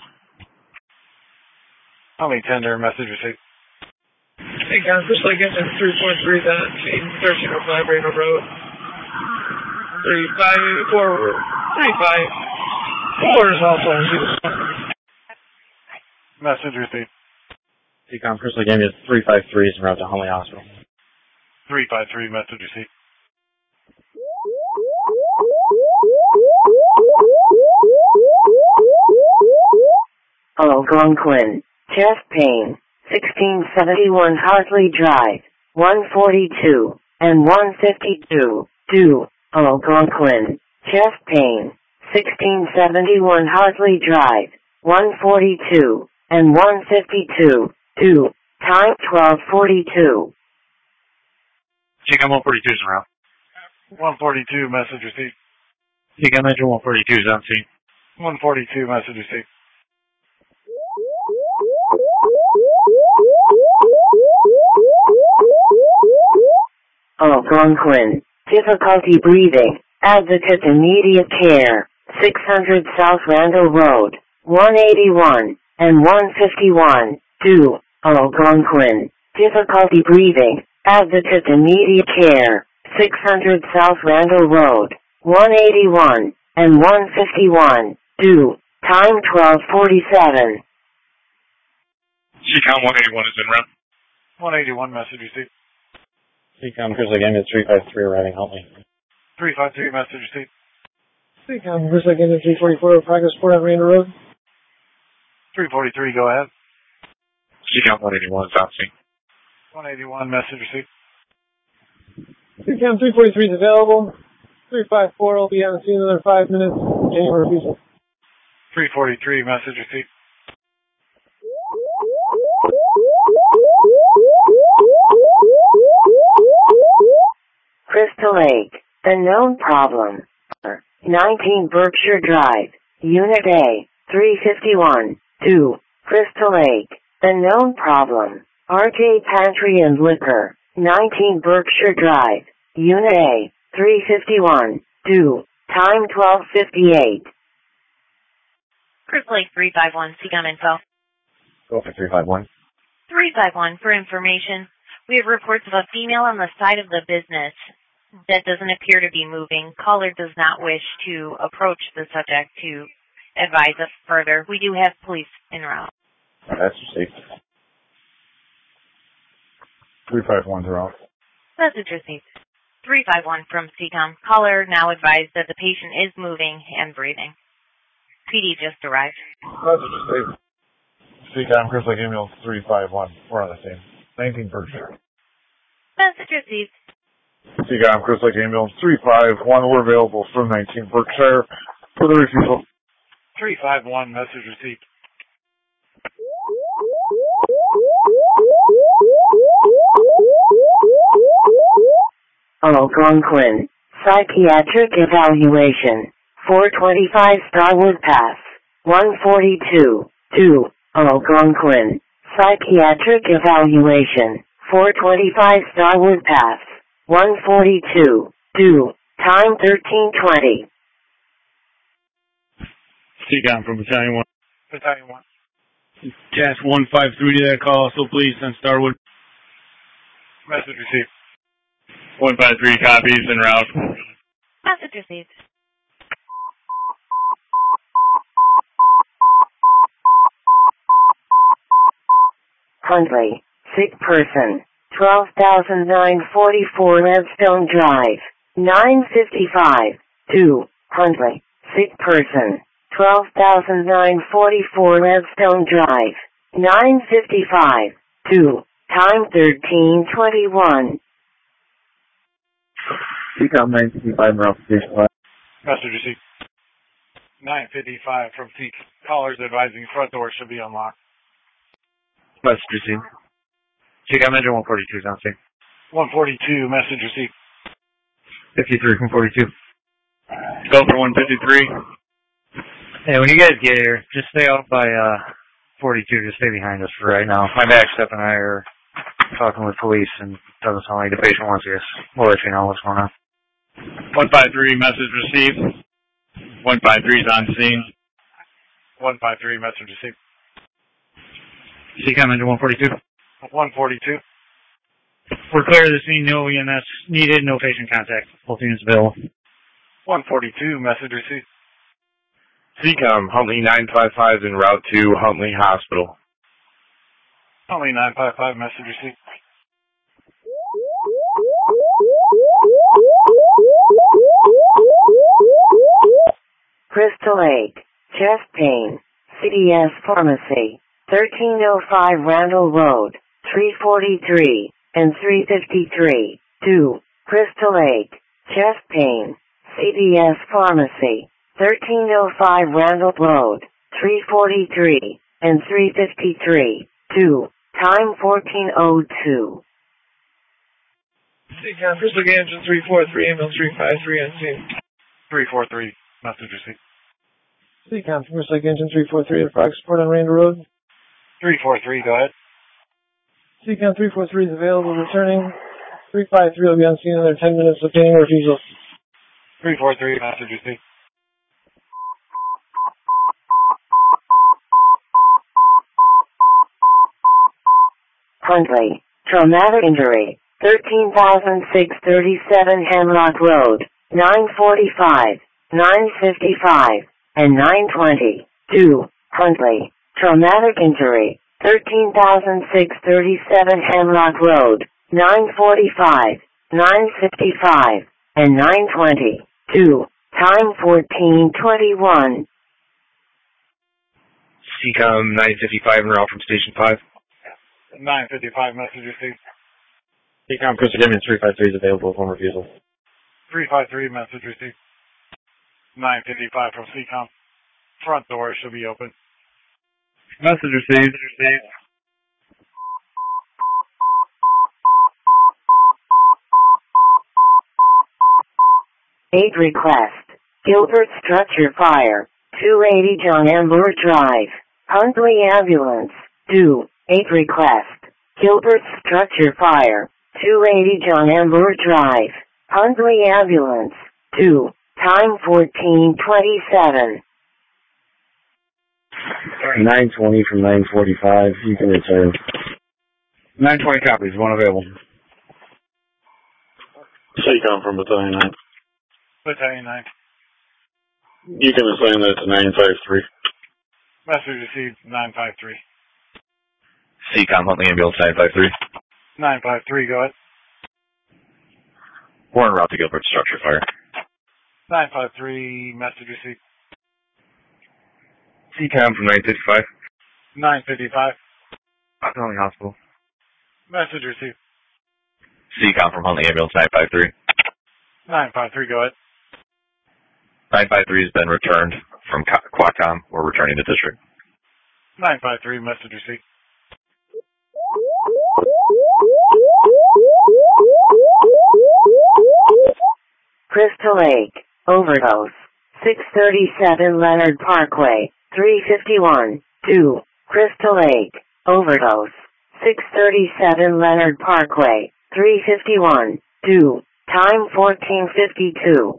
[SPEAKER 9] Holly Tender, message received.
[SPEAKER 10] Hey guys, just like engine three forty-three is on scene, thirteen oh five Randall Road. thirty-five eighty-four, thirty-five. Four is also on scene.
[SPEAKER 9] Message received.
[SPEAKER 13] C COM, Crystal Lake is three five three is en route to Hunley Hospital.
[SPEAKER 9] three five three, message received.
[SPEAKER 1] Algonquin, chest pain, sixteen seventy-one Hartley Drive, one forty-two, and one fifty-two, due, Algonquin, chest pain, sixteen seventy-one Hartley Drive, one forty-two, and one fifty-two, due, time twelve forty-two.
[SPEAKER 7] C COM one forty-two is en route.
[SPEAKER 9] one forty-two, message received.
[SPEAKER 7] C COM engine one forty-two is on scene.
[SPEAKER 9] one forty-two, message received.
[SPEAKER 1] Algonquin, difficulty breathing, advocate immediate care, six hundred South Randall Road, one eighty-one, and one fifty-one, due, Algonquin, difficulty breathing, advocate immediate care, six hundred South Randall Road, one eighty-one, and one fifty-one, due, time twelve forty-seven.
[SPEAKER 7] C COM one eighty-one is en route.
[SPEAKER 9] one eighty-one, message received.
[SPEAKER 13] C COM, Crystal Lake is three five three arriving Huntley.
[SPEAKER 9] three five three, message received.
[SPEAKER 10] C COM, Crystal Lake engine three forty-four, progress port on Randall Road.
[SPEAKER 9] three forty-three, go ahead.
[SPEAKER 7] C COM one eighty-one is on scene.
[SPEAKER 9] one eighty-one, message received.
[SPEAKER 10] C COM three forty-three is available. three five four will be on scene in another five minutes. January refusal.
[SPEAKER 9] three forty-three, message received.
[SPEAKER 1] Crystal Lake, the known problem. nineteen Berkshire Drive, Unit A, three fifty-one, due, Crystal Lake, the known problem. R J Pantry and Liquor, nineteen Berkshire Drive, Unit A, three fifty-one, due, time twelve fifty-eight.
[SPEAKER 3] Crystal Lake three five one, C COM info.
[SPEAKER 13] Go for three five one.
[SPEAKER 3] three five one, for information. We have reports of a female on the side of the business that doesn't appear to be moving. Caller does not wish to approach the subject to advise us further. We do have police en route.
[SPEAKER 13] That's safe.
[SPEAKER 12] three five one's out.
[SPEAKER 3] Message received. three five one from C COM. Caller now advised that the patient is moving and breathing. P D just arrived.
[SPEAKER 9] Message received. C COM, Crystal Lake email three five one. We're on the same. nineteen Berkshire.
[SPEAKER 3] Message received.
[SPEAKER 9] C COM, Crystal Lake email three five one. We're available from nineteen Berkshire for the refusal. three five one, message received.
[SPEAKER 1] Algonquin. Psychiatric evaluation. four twenty-five Starwood Pass. one forty-two. two. Algonquin. Psychiatric evaluation. four twenty-five Starwood Pass. one forty-two. two. Time thirteen twenty.
[SPEAKER 7] C COM from Battalion one.
[SPEAKER 8] Battalion one.
[SPEAKER 7] Task one five three to that call, so please send Starwood.
[SPEAKER 8] Message received.
[SPEAKER 7] one five three copies en route.
[SPEAKER 3] Message received.
[SPEAKER 1] Huntley. Sick person. twelve thousand nine hundred forty-four Redstone Drive. nine fifty-five. two. Huntley. Sick person. twelve thousand nine hundred forty-four Redstone Drive. nine fifty-five. two. Time thirteen twenty-one.
[SPEAKER 13] C COM nine fifty-five, Ralph Station five.
[SPEAKER 8] Message received. nine fifty-five from C. Callers advising front door should be unlocked.
[SPEAKER 7] Message received. C COM engine one forty-two is on scene.
[SPEAKER 8] one forty-two, message received.
[SPEAKER 7] fifty-three from forty-two. Go for one fifty-three. Hey, when you guys get here, just stay out by uh forty-two. Just stay behind us for right now. My back step and I are talking with police, and it doesn't sound like the patient wants us. We'll let you know what's going on. one five three, message received. one five three is on scene.
[SPEAKER 8] one five three, message received.
[SPEAKER 7] C COM engine one forty-two.
[SPEAKER 8] one forty-two.
[SPEAKER 7] We're clear of the scene. No E M S needed. No patient contact. Both units available.
[SPEAKER 8] one forty-two, message received.
[SPEAKER 2] C COM, Huntley nine five five en route to Huntley Hospital.
[SPEAKER 8] Huntley nine five five, message received.
[SPEAKER 1] Crystal Lake. Chest pain. C D S Pharmacy. thirteen oh five Randall Road. three forty-three and three fifty-three. two. Crystal Lake. Chest pain. C D S Pharmacy. thirteen oh five Randall Road. three forty-three and three fifty-three. two. Time fourteen oh two.
[SPEAKER 10] C COM, Crystal Lake engine three four three, ambulance three five three on scene.
[SPEAKER 8] three four three, message received.
[SPEAKER 10] C COM, Crystal Lake engine three four three at Fox Sport on Randall Road.
[SPEAKER 8] three four three, go ahead.
[SPEAKER 10] C COM three four three is available, returning. three five three will be on scene in another ten minutes, obtaining refusal.
[SPEAKER 8] three four three, message received.
[SPEAKER 1] Huntley. Traumatic injury. thirteen thousand six hundred thirty-seven Hemlock Road. nine forty-five, nine fifty-five, and nine twenty. two. Huntley. Traumatic injury. thirteen thousand six hundred thirty-seven Hemlock Road. nine forty-five, nine fifty-five, and nine twenty. two. Time fourteen twenty-one.
[SPEAKER 2] C COM nine fifty-five en route from Station five.
[SPEAKER 8] nine fifty-five, message received.
[SPEAKER 13] C COM, Crystal Lake three five three is available upon refusal.
[SPEAKER 8] three five three, message received. nine fifty-five from C COM. Front door should be open.
[SPEAKER 7] Message received. received.
[SPEAKER 1] Aid request. Gilbert structure fire. two eighty John Ambler Drive. Huntley ambulance. two. Aid request. Gilbert structure fire. two eighty John Ambler Drive. Huntley ambulance. two. Time fourteen twenty-seven.
[SPEAKER 12] nine twenty from nine forty-five. You can return.
[SPEAKER 7] nine twenty copies. One available.
[SPEAKER 11] C COM from Battalion nine.
[SPEAKER 8] Battalion nine.
[SPEAKER 11] You can assign that to nine five three.
[SPEAKER 8] Message received, nine five three.
[SPEAKER 5] C COM, Huntley Ambulance nine five three.
[SPEAKER 8] nine five three, go ahead.
[SPEAKER 5] We're en route to Gilbert structure fire.
[SPEAKER 8] nine five three, message received.
[SPEAKER 2] C COM from nine fifty-five.
[SPEAKER 8] nine fifty-five.
[SPEAKER 7] Huntley Hospital.
[SPEAKER 8] Message received.
[SPEAKER 5] C COM from Huntley Ambulance nine five three.
[SPEAKER 8] nine five three, go ahead.
[SPEAKER 5] nine five three has been returned from Qualcomm. We're returning to district.
[SPEAKER 8] nine five three, message received.
[SPEAKER 1] Crystal Lake, overdose. six thirty-seven Leonard Parkway, three fifty-one, two. Crystal Lake, overdose. six thirty-seven Leonard Parkway, three fifty-one, two. Time fourteen fifty-two.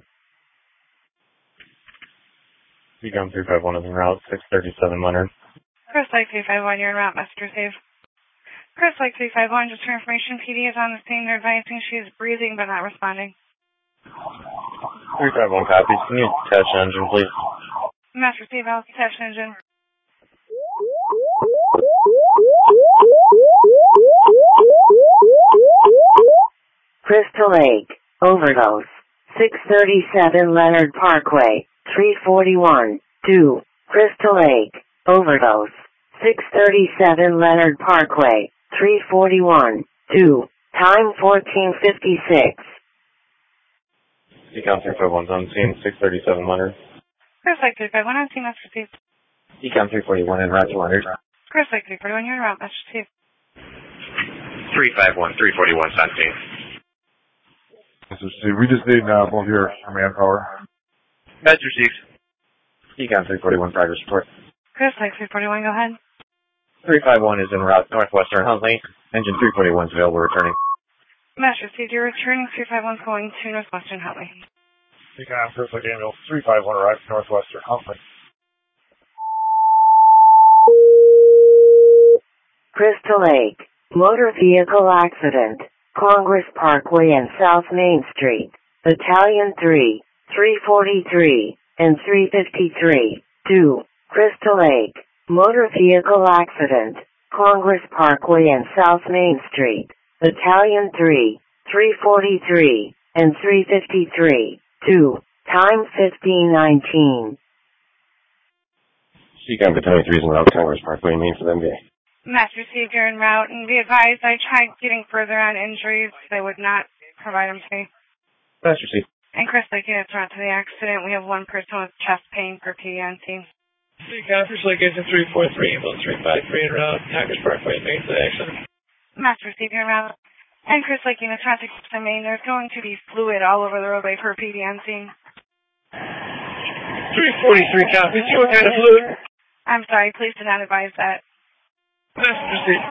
[SPEAKER 13] Become three five one is en route, six thirty-seven Leonard.
[SPEAKER 14] Chris Lake three five one, you're en route, message received. Chris Lake three five one, just for information, P D is on the scene. They're advising she is breathing but not responding.
[SPEAKER 13] three five one copies. Can you attach an engine, please?
[SPEAKER 14] Message received, I'll attach an engine.
[SPEAKER 1] Crystal Lake, overdose. six thirty-seven Leonard Parkway, three forty-one, two. Crystal Lake, overdose. six thirty-seven Leonard Parkway, three forty-one, two. Time fourteen fifty-six.
[SPEAKER 13] Decom three five one's on scene, six thirty-seven Leonard.
[SPEAKER 14] Chris Lake three five one, on scene, message received.
[SPEAKER 13] Decom three forty-one en route to Leonard.
[SPEAKER 14] Chris Lake three forty-one, you're en route, message received.
[SPEAKER 5] three five one, three forty-one, on scene.
[SPEAKER 9] We just need uh, both your manpower.
[SPEAKER 5] Message received.
[SPEAKER 13] Decom three forty-one, progress report.
[SPEAKER 14] Chris Lake three forty-one, go ahead.
[SPEAKER 13] three five one is en route northwestern Huntley. Engine three forty-one is available returning.
[SPEAKER 14] Message received, you're returning. three five one's going to northwestern Huntley.
[SPEAKER 9] Decom Chris Lake Ambulance three five one arrives northwestern Huntley.
[SPEAKER 1] Crystal Lake, motor vehicle accident, Congress Parkway and South Main Street, Battalion three, three forty-three, and three fifty-three, two. Crystal Lake, motor vehicle accident, Congress Parkway and South Main Street, Battalion three, three forty-three, and three fifty-three, two. Time fifteen nineteen.
[SPEAKER 2] Decom Battalion three is en route, Congress Parkway, Main for the M V A.
[SPEAKER 14] Message received, you're en route, and be advised I tried getting further on injuries. They would not provide them to me.
[SPEAKER 2] Message received.
[SPEAKER 14] And Chris Lake units are out to the accident. We have one person with chest pain for P D on scene.
[SPEAKER 10] Decom Chris Lake agent three four three, ambulance three five three en route, Congress Parkway, Main for the accident.
[SPEAKER 14] Message received, you're en route. And Chris Lake units are out to Main. There's going to be fluid all over the roadway for P D on scene.
[SPEAKER 10] three forty-three copies. What kind of fluid?
[SPEAKER 14] I'm sorry, please do not advise that.
[SPEAKER 10] Message received.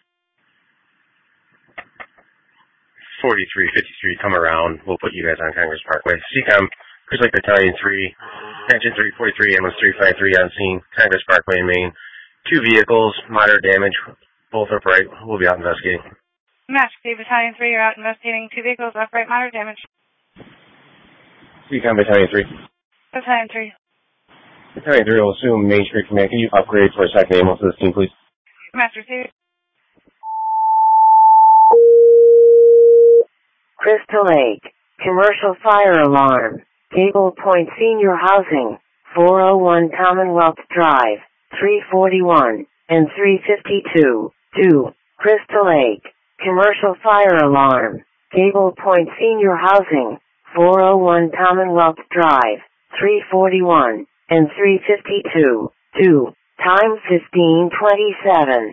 [SPEAKER 2] forty-three fifty-three, come around. We'll put you guys on Congress Parkway. Decom Chris Lake Battalion three, Engine three forty-three, ambulance three five three on scene, Congress Parkway, Maine. Two vehicles, moderate damage, both upright. We'll be out investigating.
[SPEAKER 14] Master Battalion three, you're out investigating two vehicles, upright, moderate damage.
[SPEAKER 2] Decom Battalion three.
[SPEAKER 14] Battalion three.
[SPEAKER 2] Battalion three will assume Main Street Command. Can you upgrade for a second ambulance to this team, please?
[SPEAKER 14] Master Steve.
[SPEAKER 1] Crystal Lake, commercial fire alarm, Gable Point Senior Housing, four oh one Commonwealth Drive, three forty-one, and three fifty-two, two. Crystal Lake, commercial fire alarm, Gable Point Senior Housing, four oh one Commonwealth Drive, three forty-one, and three fifty-two, two. Time fifteen twenty-seven.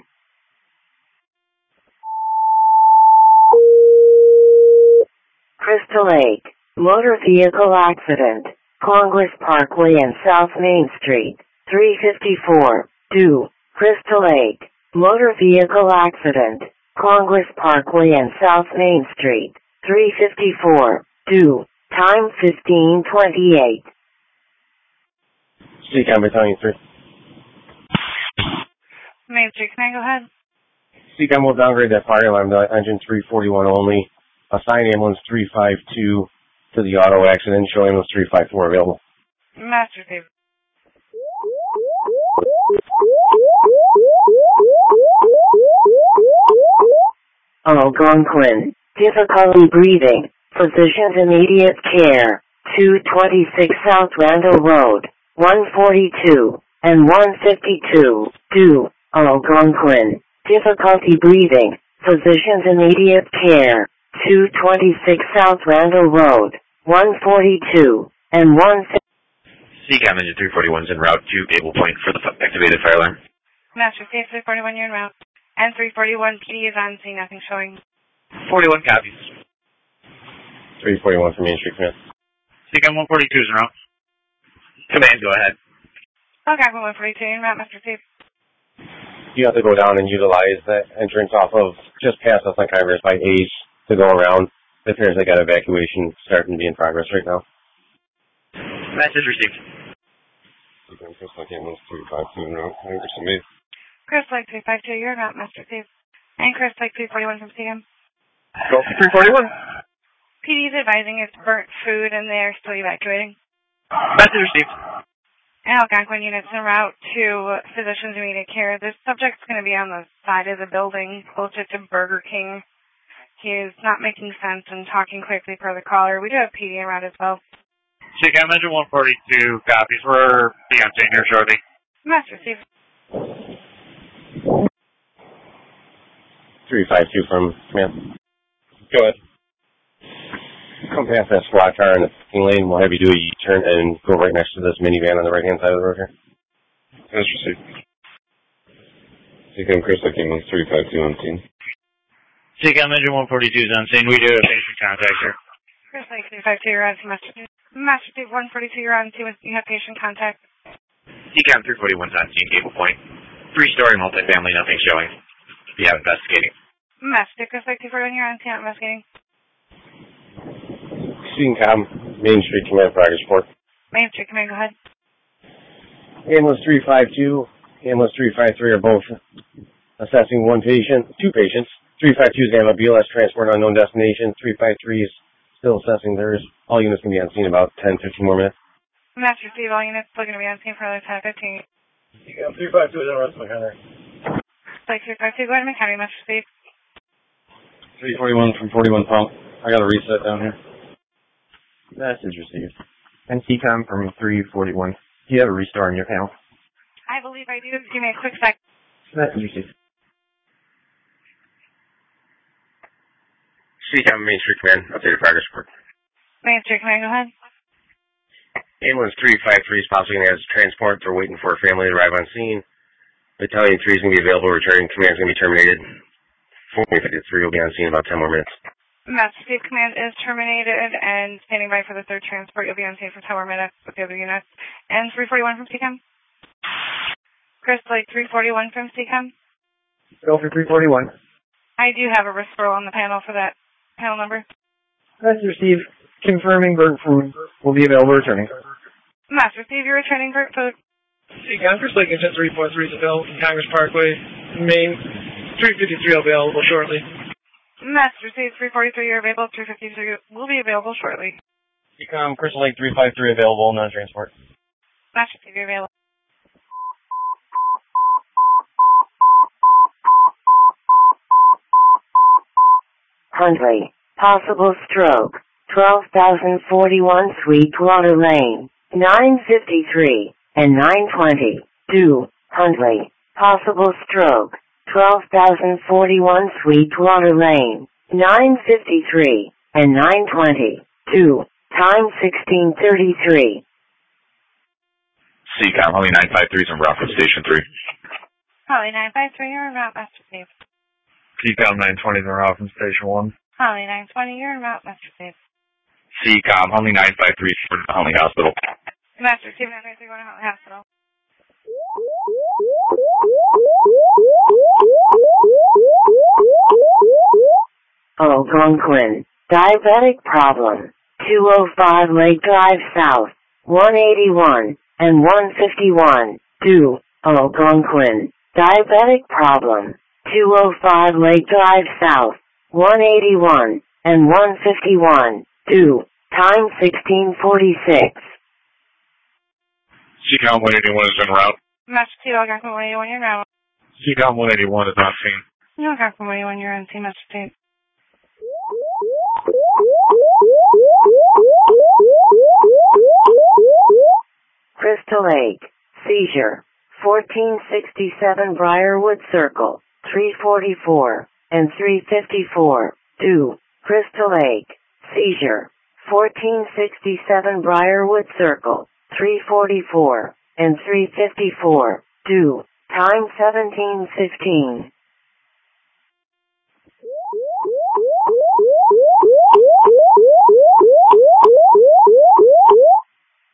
[SPEAKER 1] Crystal Lake, motor vehicle accident, Congress Parkway and South Main Street, three fifty-four, two. Crystal Lake, motor vehicle accident, Congress Parkway and South Main Street, three fifty-four, two. Time fifteen twenty-eight.
[SPEAKER 2] Decom Battalion three.
[SPEAKER 14] Main Street, can I go ahead?
[SPEAKER 2] Decom will downgrade that fire alarm to engine three forty-one only. Assign ambulance three five two to the auto accident. Show ambulance three five four available.
[SPEAKER 14] Master Steve.
[SPEAKER 1] Algonquin, difficulty breathing, physician's immediate care, two twenty-six South Randall Road, one forty-two, and one fifty-two, two. Algonquin, difficulty breathing, physician's immediate care, two twenty-six South Randall Road, one forty-two, and one fifty-two.
[SPEAKER 5] Decom engine three forty-one is en route to Gable Point for the activated fire alarm.
[SPEAKER 14] Master Steve, three forty-one, you're en route. And three forty-one, P D is on scene, nothing showing.
[SPEAKER 5] forty-one copies.
[SPEAKER 2] three forty-one for Main Street Command.
[SPEAKER 7] C COM one forty-two is en route.
[SPEAKER 5] Command, go ahead.
[SPEAKER 14] Okay, one forty-two, en route, Master Steve.
[SPEAKER 2] You have to go down and utilize that entrance off of just past us on Congress by Ace to go around. It appears they got evacuation starting to be in progress right now.
[SPEAKER 5] Message received.
[SPEAKER 2] Chris Lake ambulance three five two en route. Congress to me.
[SPEAKER 14] Chris Lake three five two, you're en route, Master Steve. And Chris Lake three forty-one from C COM.
[SPEAKER 5] Go three forty-one.
[SPEAKER 14] P D is advising it's burnt food and they're still evacuating.
[SPEAKER 5] Message received.
[SPEAKER 14] Algonquin units en route to physicians immediate care. This subject's going to be on the side of the building, closer to Burger King. He is not making sense and talking quickly per the caller. We do have P D en route as well.
[SPEAKER 7] C COM engine one forty-two copies. We're be on scene here shortly.
[SPEAKER 14] Master Steve.
[SPEAKER 2] three five two from command. Go ahead. Come past that SWAT car in the parking lane. We'll have you do a U-turn and go right next to this minivan on the right-hand side of the road here.
[SPEAKER 4] That's received. C COM Chris Lake ambulance three five two on scene.
[SPEAKER 7] C COM engine one forty-two is on scene. We do have patient contact here.
[SPEAKER 14] Chris Lake three five two, you're on to Master Steve. Master Steve one forty-two, you're on to you have patient contact.
[SPEAKER 5] C COM three forty-one is on scene, cable point. Three-story multifamily, nothing showing. You have investigating.
[SPEAKER 14] Master Steve, Chris Lake two forty-one, you're on to investigating.
[SPEAKER 2] C-COM, Main Street Command Progress Report.
[SPEAKER 14] Main Street Command, go ahead.
[SPEAKER 2] Ambulance three five two, Ambulance three five three are both assessing one patient, two patients. three five two is going to have a B L S transport unknown destination. three five three is still assessing theirs. All units can be on scene about ten, fifteen more minutes.
[SPEAKER 14] Master Steve, all units still going to be on scene for another ten, fifteen.
[SPEAKER 6] C-COM three five two is on rest McHenry.
[SPEAKER 14] Like three five two, go ahead, McHenry, Master Steve.
[SPEAKER 12] three forty-one from forty-one pump. I got a reset down here.
[SPEAKER 15] Message received. And C COM from three forty-one. Do you have a restore in your panel?
[SPEAKER 14] I believe I do. Give me a quick sec.
[SPEAKER 15] Message received.
[SPEAKER 5] C COM Main Street Command, updated progress report.
[SPEAKER 14] Main Street Command, go ahead.
[SPEAKER 5] Ambulance three five three is possibly going to have a transport. They're waiting for a family to arrive on scene. Battalion three is going to be available. Returning command is going to be terminated. four fifty-three will be on scene in about ten more minutes.
[SPEAKER 14] Master Steve, command is terminated and standing by for the third transport. You'll be on scene for ten more minutes with the other units. And three forty-one from C COM. Chris Lake three forty-one from C COM.
[SPEAKER 15] Go for three forty-one.
[SPEAKER 14] I do have a referral on the panel for that panel number.
[SPEAKER 15] Message received. Confirming burnt food will be available returning.
[SPEAKER 14] Master Steve, you're returning burnt food.
[SPEAKER 10] C COM, Chris Lake engine three four three is available from Congress Parkway. Main three fifty-three available shortly.
[SPEAKER 14] Master Steve three forty-three, you're available. three fifty-three will be available shortly.
[SPEAKER 13] C COM, Crystal Lake three five three available, non-transport.
[SPEAKER 14] Master Steve, you're available.
[SPEAKER 1] Huntley, possible stroke, twelve thousand forty-one Sweetwater Lane, nine fifty-three and nine twenty. two, Huntley, possible stroke, twelve thousand forty-one Sweetwater Lane, nine fifty-three and nine twenty. two, time sixteen thirty-three.
[SPEAKER 16] C COM, Holly nine five three is en route from Station three.
[SPEAKER 14] Holly nine five three, you're en route, Master Steve.
[SPEAKER 4] C COM nine twenty is en route from Station one.
[SPEAKER 14] Holly nine twenty, you're en route, Master Steve.
[SPEAKER 16] C COM, Holly nine five three is for Holly Hospital.
[SPEAKER 14] Master Steve nine five three, going to Holly Hospital.
[SPEAKER 1] Algonquin, diabetic problem, two oh five Lake Drive South, one eighty-one and one fifty-one. two, Algonquin, diabetic problem, two oh five Lake Drive South, one eighty-one and one fifty-one. two, time sixteen forty-six.
[SPEAKER 4] C COM one eighty-one is en route.
[SPEAKER 14] Master Steve, Algonquin one eighty-one, you're en route.
[SPEAKER 4] C COM one eighty-one is on scene.
[SPEAKER 14] Algonquin one eighty-one, you're on scene, Master Steve.
[SPEAKER 1] Crystal Lake, seizure, fourteen sixty-seven Briarwood Circle, three forty-four and three fifty-four. two, Crystal Lake, seizure, fourteen sixty-seven Briarwood Circle, three forty-four and three fifty-four. two, time seventeen fifteen.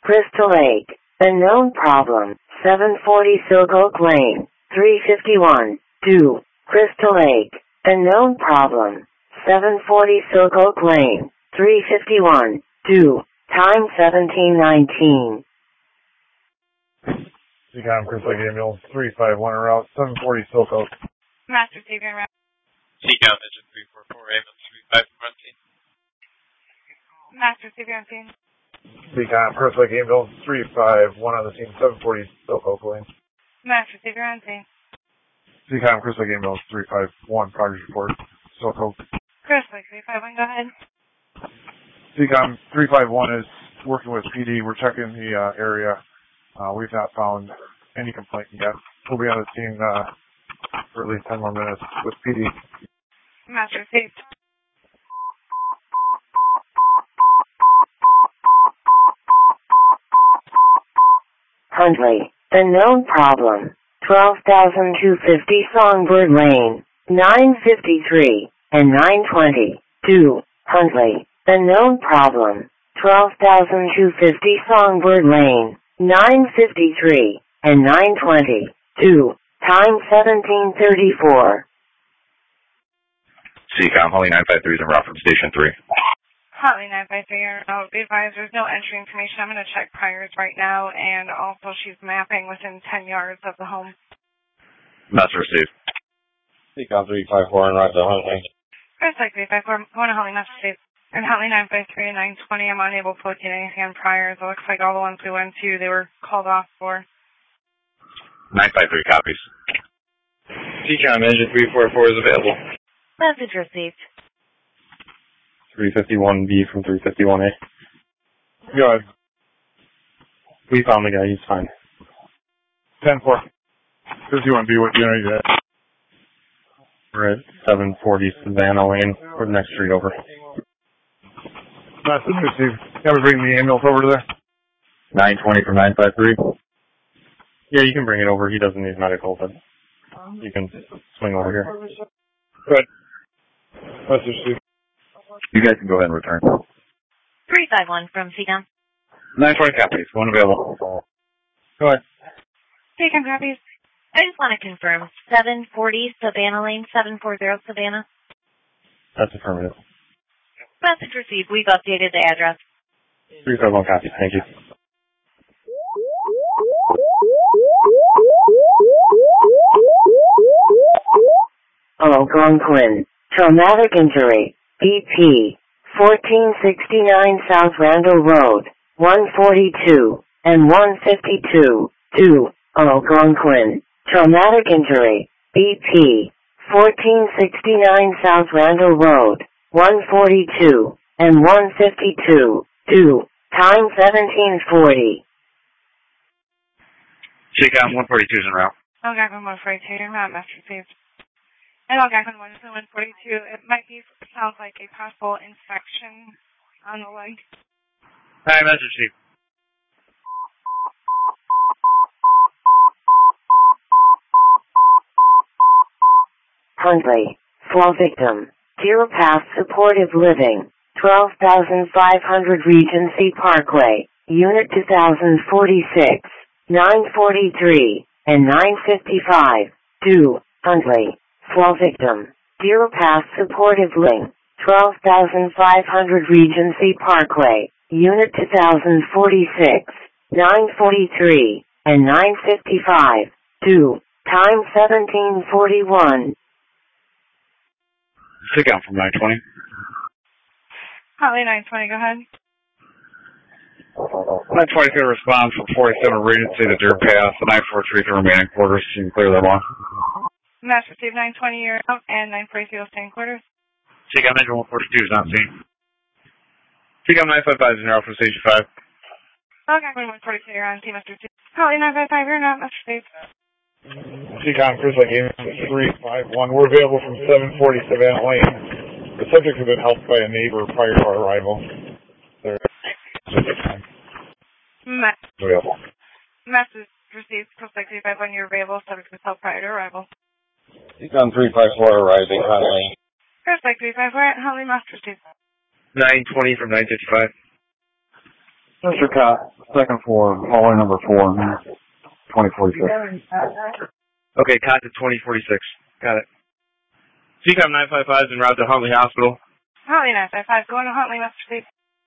[SPEAKER 1] Crystal Lake. Unknown problem. seven forty Silk Oak Lane. three fifty-one. two. Crystal Lake. Unknown problem. seven forty Silk Oak Lane. three fifty-one. two. Time seventeen nineteen.
[SPEAKER 8] Seacom Crystal Lake Ambulance three five one en route seven forty Silk Oak.
[SPEAKER 14] Master Savior route.
[SPEAKER 17] Seacom Engine three four four Ambulance three five one scene.
[SPEAKER 14] Master Savior on scene.
[SPEAKER 8] Seacom Crystal Lake Ambulance three five one on the scene seven forty Silk Oak Lane.
[SPEAKER 14] Master Savior on scene.
[SPEAKER 8] Seacom Crystal Lake Ambulance three five one progress report Silk Oak.
[SPEAKER 14] Crystal Lake three five one, go ahead.
[SPEAKER 8] Seacom three five one is working with P D. We're checking the uh, area. Uh, we've not found any complaint yet. We'll be on the scene uh, for at least ten more minutes with P D.
[SPEAKER 14] Master Savior.
[SPEAKER 1] Huntley. Unknown problem. twelve thousand two hundred fifty Songbird Lane. nine fifty-three and nine twenty. two. Huntley. Unknown problem. twelve thousand two hundred fifty Songbird Lane. nine fifty-three and nine twenty. two. Time seventeen thirty-four.
[SPEAKER 16] Seacom, Holly nine five three is en route from Station three.
[SPEAKER 14] Holly nine five three, oh, be advised, there's no entry information. I'm going to check priors right now, and also she's mapping within ten yards of the home.
[SPEAKER 16] Message received.
[SPEAKER 15] Seacom three five four en route to Huntley.
[SPEAKER 14] First like three five four, going to Holly message received. And Huntley nine five three and nine twenty, I'm unable to locate anything on priors. It looks like all the ones we went to, they were called off for.
[SPEAKER 16] nine five three copies.
[SPEAKER 13] Seacom Engine three four four is available.
[SPEAKER 3] Message received.
[SPEAKER 15] three fifty-one B from three fifty-one A.
[SPEAKER 8] Go ahead.
[SPEAKER 15] We found the guy, he's fine.
[SPEAKER 8] ten four. fifty-one B, what unit are you at?
[SPEAKER 15] We're at seven forty Savannah Lane. We're the next street over.
[SPEAKER 8] Message received. Can we bring the ambulance over to there?
[SPEAKER 15] nine twenty from nine five three. Yeah, you can bring it over. He doesn't need medical, but you can swing over here.
[SPEAKER 8] Good. Message received.
[SPEAKER 16] You guys can go ahead and return.
[SPEAKER 3] three five one from Seacom.
[SPEAKER 16] nine twenty copies. One available.
[SPEAKER 15] Go ahead.
[SPEAKER 14] Seacom copies.
[SPEAKER 3] I just want to confirm. seven forty Savannah Lane, seven forty Savannah.
[SPEAKER 15] That's affirmative.
[SPEAKER 3] Message received. We've updated the address.
[SPEAKER 15] three five one copies. Thank you.
[SPEAKER 1] Algonquin. Traumatic injury. B P. fourteen sixty-nine South Randall Road. one forty-two and one fifty-two. two. Algonquin. Traumatic injury. B P. fourteen sixty-nine South Randall Road. one forty-two and one fifty-two. two. Time seventeen forty.
[SPEAKER 7] Seacom one forty-two is en route.
[SPEAKER 14] Algonquin one forty-two, you're not message received. And Algonquin one forty-two, it might be, it sounds like a possible infection on the leg.
[SPEAKER 7] Hi, message received.
[SPEAKER 1] Huntley. Fall victim. Deer Path Supportive Living. twelve thousand five hundred Regency Parkway. Unit two thousand forty-six. nine forty-three and nine fifty-five. two. Huntley. Fall victim. Deer Path Supportive Living. twelve thousand five hundred Regency Parkway. Unit two thousand forty-six. nine forty-three and nine fifty-five. two. Time seventeen forty-one.
[SPEAKER 7] Seacom from nine twenty.
[SPEAKER 14] Holly nine twenty, go ahead.
[SPEAKER 7] nine twenty is going to respond from forty-seven Regency to Deer Path. The nine four three for remaining quarters. You can clear them off.
[SPEAKER 14] Master Steve nine twenty, you're out, and nine forty-three will stay in quarters.
[SPEAKER 7] Seacom Engine one forty-two is not seen. Seacom nine five five is now from Station five.
[SPEAKER 14] Algonquin one forty-two, you're on, Team Master Steve. Holly nine five five, you're not, Master Steve.
[SPEAKER 8] Seacom Crystal Lake three five one. We're available from seven forty Savannah Lane. The subjects have been helped by a neighbor prior to our arrival. They're
[SPEAKER 14] Ma-
[SPEAKER 8] available.
[SPEAKER 14] Message received, Crystal Lake three five one, you're available, subject was helped prior to arrival.
[SPEAKER 15] Seacom three five four arriving, Huntley.
[SPEAKER 14] Crystal Lake three five four, Holly Master Steve.
[SPEAKER 7] nine twenty from nine fifty-five.
[SPEAKER 12] Mister Cott, second floor, hallway number four, twenty forty-six.
[SPEAKER 7] Okay, Cott to twenty forty-six. Got it. C COM nine five five is en route to Huntley Hospital.
[SPEAKER 14] Huntley nine five five, going to Huntley, Master Steve.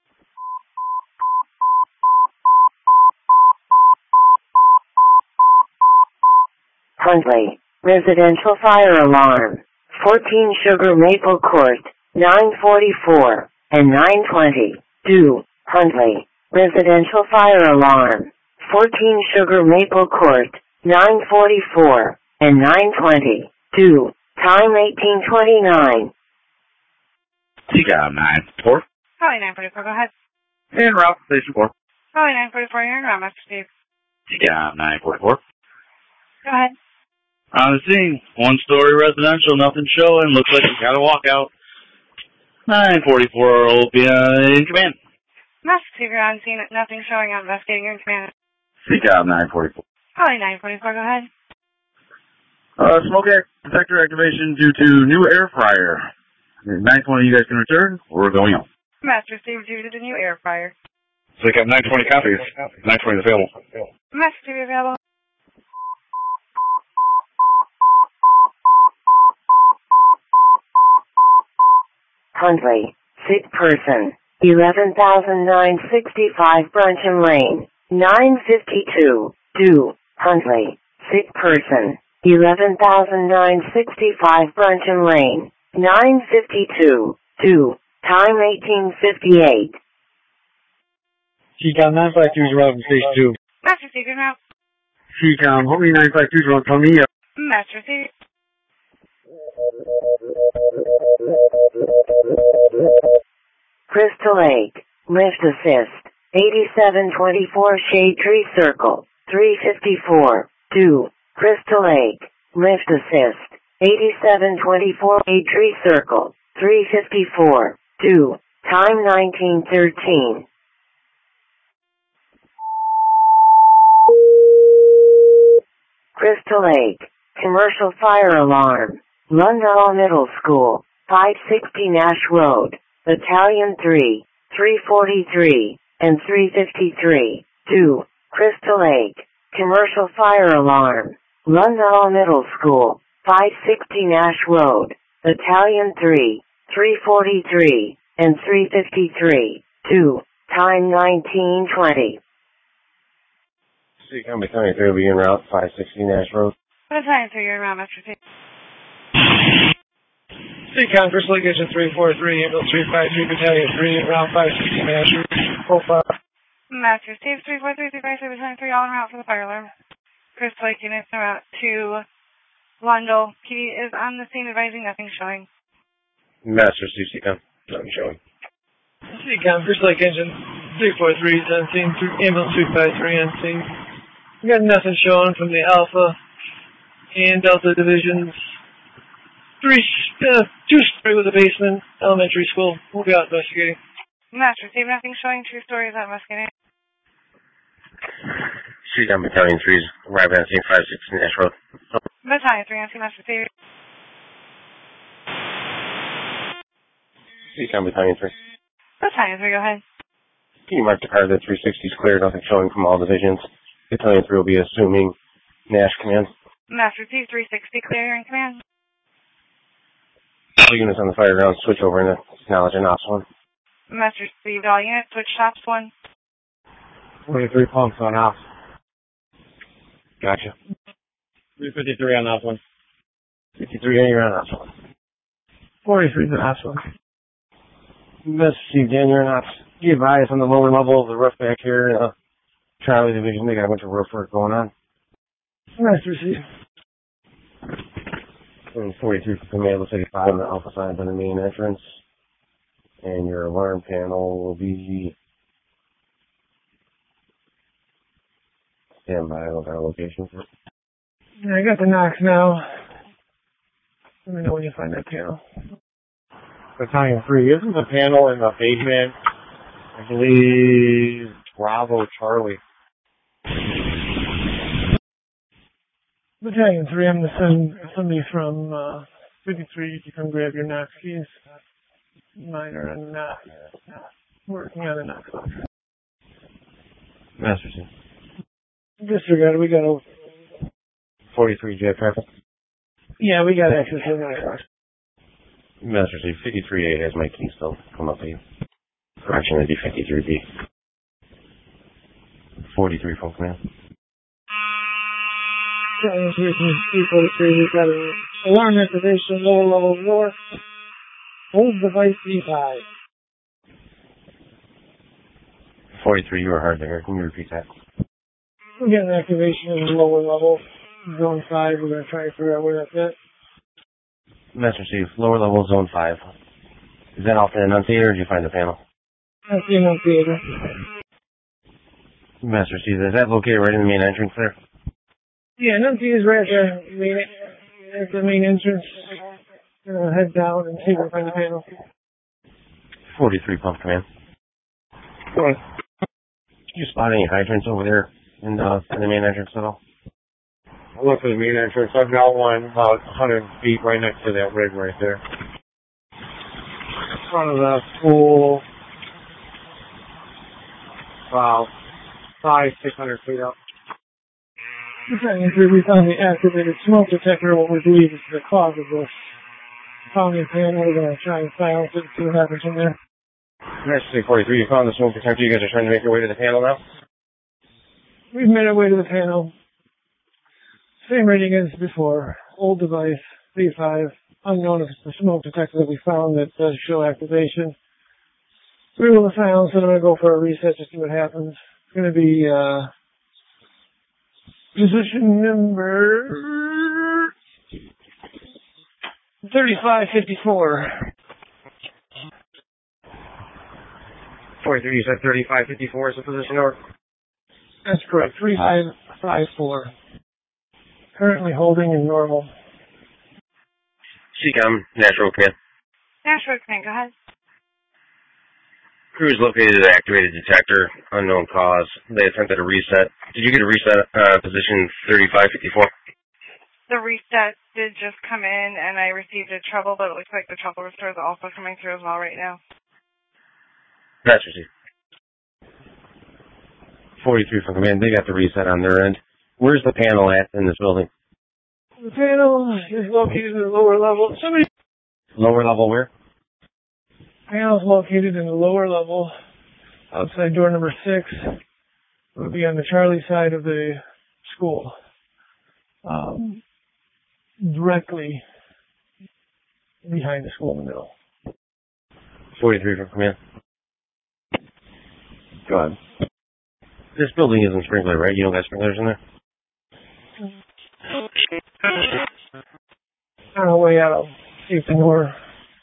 [SPEAKER 1] Huntley, residential fire alarm, fourteen Sugar Maple Court, nine forty-four, and nine twenty, due, Huntley, residential fire alarm, fourteen Sugar Maple Court, nine forty-four, and nine twenty, due, time eighteen twenty-nine.
[SPEAKER 16] C COM nine four.
[SPEAKER 14] Huntley nine forty-four, go ahead.
[SPEAKER 7] En route to Station four.
[SPEAKER 14] Huntley nine forty-four, you're in route, Master Steve.
[SPEAKER 16] C COM nine forty-four.
[SPEAKER 14] Go ahead.
[SPEAKER 7] On the scene, one-story residential, nothing showing. Looks like we got a walkout. nine forty-four will be uh, in command.
[SPEAKER 14] Master Steve, you're on scene. Nothing showing. I'm investigating. You're in command.
[SPEAKER 16] C COM nine forty-four.
[SPEAKER 14] Huntley nine forty-four, go ahead.
[SPEAKER 7] Uh, smoke detector activation due to new air fryer. nine twenty, you guys can return. We're going on.
[SPEAKER 14] Master Steve, due to the new air fryer.
[SPEAKER 12] So you got nine twenty copies. nine twenty is available.
[SPEAKER 14] Master Steve, available.
[SPEAKER 1] Huntley, sick person, eleven thousand nine hundred sixty-five Bruncham Lane, nine fifty-two, due, Huntley, sick person, eleven thousand nine hundred sixty-five Bruncham Lane, nine fifty-two, due, time eighteen fifty-eight.
[SPEAKER 12] C COM nine five two is around from Station two.
[SPEAKER 14] Master Steve, you're out.
[SPEAKER 12] C COM, Huntley nine five two is around from me.
[SPEAKER 14] Master Steve.
[SPEAKER 1] Crystal Lake, lift assist, eighty-seven twenty-four Shade Tree Circle, three fifty-four, due, Crystal Lake, lift assist, eighty-seven twenty-four Shade Tree Circle, three fifty-four, due, time nineteen thirteen. Crystal Lake, commercial fire alarm, Lundell Middle School, five sixty Nash Road, Battalion three, three forty-three, and three fifty-three, due, Crystal Lake, commercial fire alarm, Lundell Middle School, five sixty Nash Road, Battalion three, three forty-three, and three fifty-three, due, time nineteen twenty.
[SPEAKER 2] C COM Battalion three will be en route, five sixty Nash Road.
[SPEAKER 14] Battalion three, you're in route, Master Steve.
[SPEAKER 10] C COM, Crystal Lake Engine three forty-three, Ambulance three five three, Battalion three, around five sixty Nash Road, profile.
[SPEAKER 14] Master Steve, three four three, three five three, Battalion three, all en route for the fire alarm. Crystal Lake units en route to Lundell. P D is on the scene advising nothing showing.
[SPEAKER 2] Master Steve, C COM, nothing showing.
[SPEAKER 10] C COM, Crystal Lake Engine three forty-three is on scene, Ambulance three five three on scene. We got nothing showing from the Alpha and Delta divisions. Three, uh, two story with a basement, elementary school. We'll be out investigating.
[SPEAKER 14] Master Steve, nothing showing. Two stories out investigating.
[SPEAKER 2] C COM Battalion three is arriving on scene, five sixty Nash Road.
[SPEAKER 14] Battalion three on scene, Master Steve.
[SPEAKER 2] C COM Battalion three.
[SPEAKER 14] Battalion three, go ahead.
[SPEAKER 2] Can you mark the car that three sixty is clear, nothing showing from all divisions. Battalion three will be assuming Nash command.
[SPEAKER 14] Master Steve, three sixty, clear, you're in command.
[SPEAKER 2] All units on the fire ground switch over into knowledge and ops one.
[SPEAKER 14] Master Steve, all units, switch shops one.
[SPEAKER 12] twenty-three pumps on ops.
[SPEAKER 2] Gotcha.
[SPEAKER 12] three fifty-three on ops one.
[SPEAKER 2] fifty-three on your ops one.
[SPEAKER 10] forty-three on ops one.
[SPEAKER 2] Master Steve, Dan, you're in ops. Give eyes on the lower level of the roof back here. Uh, Charlie Division, they got a bunch of roof work going on.
[SPEAKER 10] Master Steve.
[SPEAKER 2] forty-three for command, looks like it's on the alpha side by the main entrance. And your alarm panel will be stand by with our location.
[SPEAKER 10] Yeah, I got the knocks now. Let me know when you find that panel.
[SPEAKER 12] Battalion three, isn't the panel in the basement, I believe, Bravo Charlie?
[SPEAKER 10] Battalion three, I'm going to send somebody from uh, fifty-three to come grab your Knox keys. Mine are not working on the Knox box.
[SPEAKER 2] Masterson.
[SPEAKER 10] Disregard, we got over.
[SPEAKER 2] forty-three jet traffic.
[SPEAKER 10] Yeah, we got access to that.
[SPEAKER 2] Masterson, fifty-three A has my key still. Come up to you. Correction, it'd be fifty-three B. forty-three phone command.
[SPEAKER 10] three forty-three, we've got an alarm activation, lower level north. Hold device D five.
[SPEAKER 2] forty-three, you were hard there. Can you repeat that?
[SPEAKER 10] We got an activation in the lower level, zone five. We're going to try to figure out where that's at.
[SPEAKER 2] Master Chief, lower level, zone five. Is that off the enunciator or did you find the panel?
[SPEAKER 10] That's the enunciator.
[SPEAKER 2] Master Chief, is that located right in the main entrance there?
[SPEAKER 10] Yeah, enunciator's right there. Main, at the main entrance. We're going to head down and see if we find the panel.
[SPEAKER 2] forty-three pump command.
[SPEAKER 10] Go on.
[SPEAKER 2] Did you spot any hydrants over there in, uh, in the main entrance at all?
[SPEAKER 8] I look for the main entrance. I've got one about one hundred feet right next to that rig right there.
[SPEAKER 10] In front of the pool.
[SPEAKER 8] Wow. Five, six hundred feet up.
[SPEAKER 10] We found the activated smoke detector, what we believe is the cause of this. Found the panel, we're going to try and silence it and see what happens from there.
[SPEAKER 2] Master forty-three, you found the smoke detector. You guys are trying to make your way to the panel now?
[SPEAKER 10] We've made our way to the panel. Same rating as before. Old device, B five. Unknown if it's the smoke detector that we found that does show activation. Three will the sound, so I'm going to go for a reset to see what happens. It's going to be, uh, position number thirty-five fifty-four.
[SPEAKER 2] forty-three, you said thirty-five fifty-four is the position or?
[SPEAKER 10] That's correct. thirty-five fifty-four. Currently holding in normal.
[SPEAKER 2] C COM, natural command.
[SPEAKER 14] Natural command, go ahead.
[SPEAKER 2] Crews located an activated detector, unknown cause. They attempted a reset. Did you get a reset, uh, position thirty-five fifty-four?
[SPEAKER 14] The reset did just come in, and I received a trouble, but it looks like the trouble restore is also coming through as well right now.
[SPEAKER 2] That's received. forty-three from command. They got the reset on their end. Where's the panel at in this building?
[SPEAKER 10] The panel is located in the lower level. Somebody.
[SPEAKER 2] Lower level where?
[SPEAKER 10] Panel is located in the lower level, outside door number six. It would be on the Charlie side of the school. Um, directly behind the school in the middle.
[SPEAKER 2] forty-three from command. Go ahead. This building isn't sprinkler, right? You don't got sprinklers in there?
[SPEAKER 10] On our way out, I'll see if the door.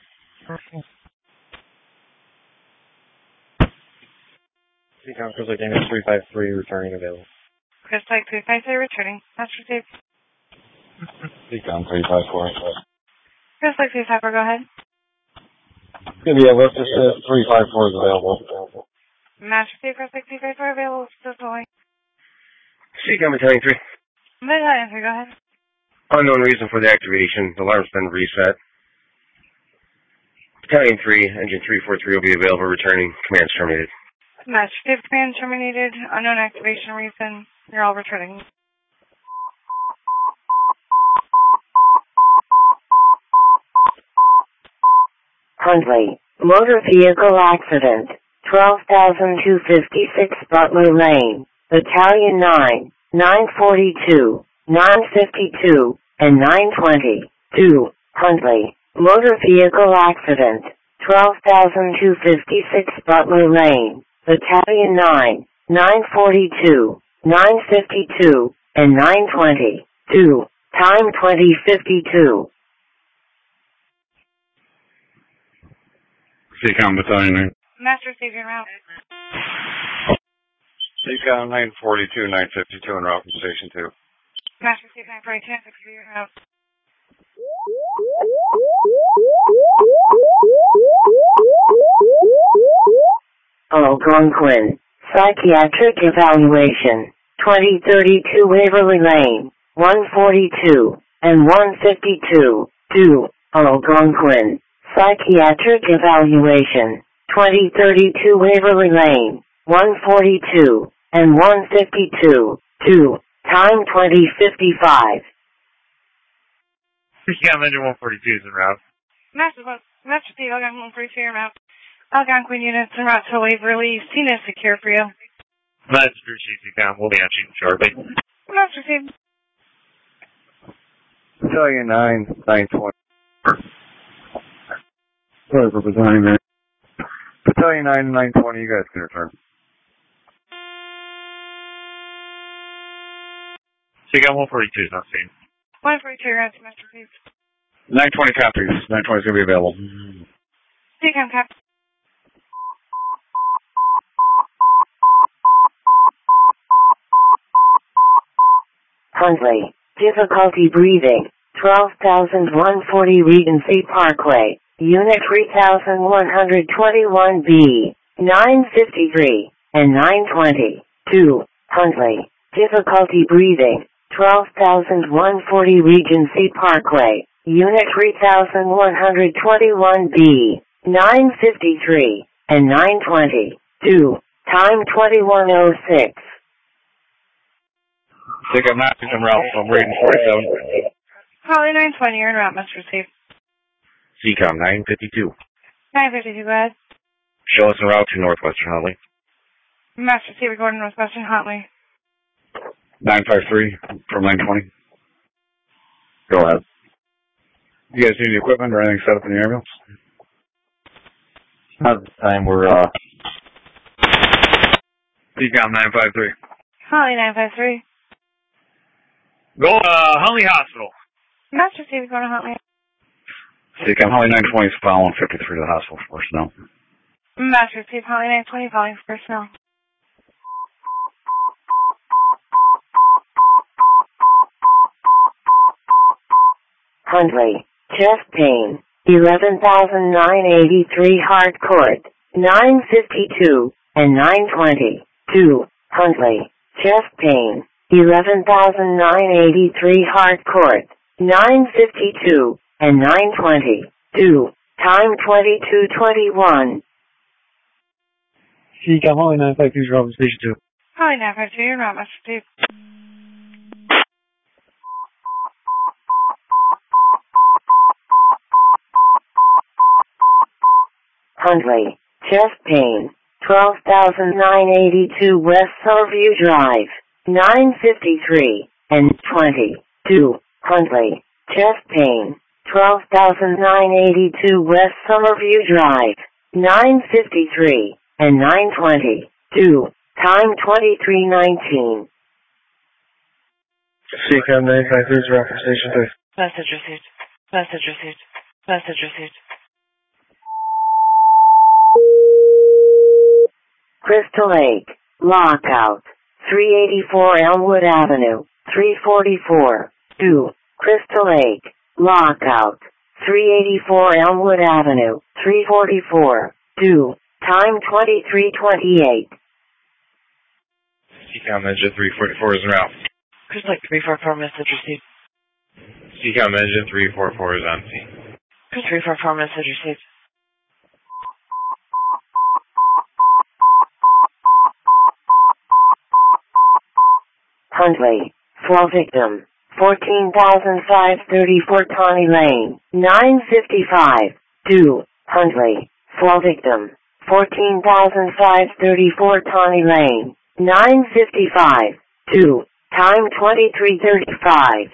[SPEAKER 13] C COM, Chris Lake Daniel three five three, returning available.
[SPEAKER 14] Chris Lake three five three, returning. That's received.
[SPEAKER 16] C COM three five four.
[SPEAKER 14] Chris Lake three five four, go ahead.
[SPEAKER 16] Yeah, let's just say three five four is available.
[SPEAKER 14] Master Steve, Chris Lake three five four, available. Still going.
[SPEAKER 2] C COM battalion three.
[SPEAKER 14] Battalion three, go ahead.
[SPEAKER 2] Unknown reason for the activation. The alarm's been reset. Battalion three, engine three four three will be available, returning. Command's terminated.
[SPEAKER 14] Master Steve, command terminated. Unknown activation reason. You're all returning.
[SPEAKER 1] Huntley, motor vehicle accident, twelve thousand two hundred fifty-six Butler Lane, Battalion nine, nine forty-two, nine fifty-two, and nine twenty-two, Huntley, motor vehicle accident, twelve thousand two hundred fifty-six Butler Lane, Battalion nine, nine forty-two, nine fifty-two, and nine twenty-two, time twenty fifty-two.
[SPEAKER 4] C COM battalion nine.
[SPEAKER 14] Master Steve, you're route.
[SPEAKER 4] C COM nine forty-two, nine fifty-two, en route from station two.
[SPEAKER 14] Master Steve, nine forty-two, nine fifty-two, you're route.
[SPEAKER 1] Algonquin, psychiatric evaluation, twenty thirty-two Waverly Lane, one forty-two, and one fifty-two, two, Algonquin, psychiatric evaluation, twenty thirty-two Waverly Lane, one forty-two, and one fifty-two, two, time twenty fifty-five.
[SPEAKER 7] Seacom engine one forty-two is en route.
[SPEAKER 14] Master, Master Steve, Algonquin one forty-two en route. Algonquin units en route to Waverly. Scene is secure for you.
[SPEAKER 7] Master Steve, Seacom, we'll be on you shortly.
[SPEAKER 14] Master Steve.
[SPEAKER 12] Battalion nine, nine twenty. Sorry for presenting there. Battalion nine, nine twenty, you guys can return.
[SPEAKER 7] Seacom one forty-two is not seen.
[SPEAKER 14] one forty-two, route to Master Steve.
[SPEAKER 12] nine twenty copies. nine twenty is going to be available.
[SPEAKER 14] Seacom cap.
[SPEAKER 1] Huntley, difficulty breathing, twelve thousand one hundred forty Regency Parkway, Unit three thousand one hundred twenty-one B, nine fifty-three, and nine twenty, two, Huntley, difficulty breathing, twelve thousand one hundred forty Regency Parkway, Unit three thousand one hundred twenty-one B, nine fifty-three, and nine twenty, two, time twenty-one oh six.
[SPEAKER 12] Seacom nine en route from Raiden forty-seven.
[SPEAKER 14] Holly nine twenty, you're en route, Master Steve.
[SPEAKER 2] Seacom nine fifty-two.
[SPEAKER 14] nine fifty-two, go ahead.
[SPEAKER 2] Show us en route to Northwestern Huntley.
[SPEAKER 14] Master Steve, recording Northwestern Huntley.
[SPEAKER 12] nine five three from nine twenty. Go ahead. You guys need any equipment or anything set up in the ambulance?
[SPEAKER 13] Not at this time. We're, uh...
[SPEAKER 12] Seacom nine five three.
[SPEAKER 14] Holly nine five three.
[SPEAKER 7] Go, uh, Huntley Hospital.
[SPEAKER 14] Master Steve, going to Huntley.
[SPEAKER 12] Seacom Holly nine twenty is following fifty-three to the hospital for personnel.
[SPEAKER 14] Master Steve, Holly nine twenty, following for personnel.
[SPEAKER 1] Huntley, chest pain, eleven thousand nine hundred eighty-three Harcourt, nine fifty-two, and nine twenty, two, Huntley, chest pain, eleven thousand nine hundred eighty-three Harcourt, nine fifty-two, and nine twenty, two, time twenty-two twenty-one.
[SPEAKER 12] Seacom Holly nine five two is Robin Station two.
[SPEAKER 14] Holly nine five two, you're en route, Master Steve.
[SPEAKER 1] Huntley, chest pain, twelve thousand nine hundred eighty-two West Silverview Drive, nine fifty-three, and twenty, two, Huntley, chest pain, twelve thousand nine hundred eighty-two West Silverview Drive, nine fifty-three, and nine twenty, two, time twenty-three nineteen.
[SPEAKER 12] Seacom nine five three is Robin Station two.
[SPEAKER 3] Message received. Message received. Message received.
[SPEAKER 1] Crystal Lake, lockout, three eighty-four Elmwood Avenue, three forty-four, two, Crystal Lake, lockout, three eighty-four Elmwood Avenue, three forty-four, two, time twenty-three twenty-eight.
[SPEAKER 7] Seacom engine three forty-four is en route.
[SPEAKER 3] Crystal Lake three forty-four, message received.
[SPEAKER 7] Seacom engine three forty-four is on scene.
[SPEAKER 3] Crystal three forty-four, message received.
[SPEAKER 1] Huntley, flow victim, fourteen thousand five hundred thirty-four Tawny Lane, nine fifty-five, two, Huntley, flow victim, fourteen thousand five hundred thirty-four Tawny Lane, nine fifty-five, two, time twenty-three thirty-five.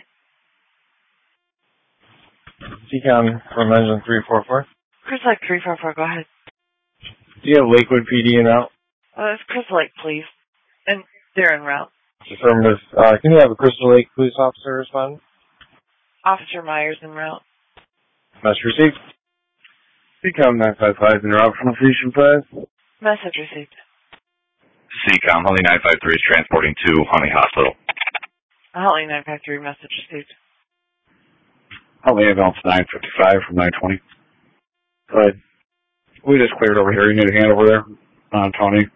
[SPEAKER 15] Seacom from engine three forty-four.
[SPEAKER 3] Crystal Lake three forty-four, go ahead.
[SPEAKER 15] Do you have Lakewood P D en route?
[SPEAKER 3] Uh, it's Crystal Lake, please. And they're en route.
[SPEAKER 15] Affirmative. Uh, can you have a Crystal Lake police officer respond?
[SPEAKER 3] Officer Myers en route.
[SPEAKER 15] Message received.
[SPEAKER 12] Seacom nine five five in route from Station five.
[SPEAKER 3] Message received.
[SPEAKER 16] Seacom Huntley nine five three is transporting to Huntley Hospital.
[SPEAKER 3] Huntley nine five three, message received.
[SPEAKER 12] Huntley ambulance nine fifty-five from nine twenty. Go ahead. We just cleared over here. You need a hand over there? Uh, Tony.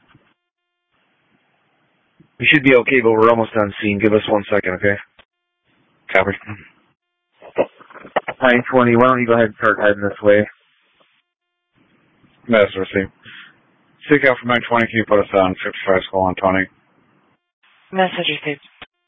[SPEAKER 6] We should be okay, but we're almost on scene. Give us one second, okay?
[SPEAKER 12] Copy.
[SPEAKER 6] nine twenty, why don't you go ahead and start heading this way?
[SPEAKER 12] Master received. Seacom from nine twenty, can you put us on fifty-five Skull on Tony?
[SPEAKER 3] Message received.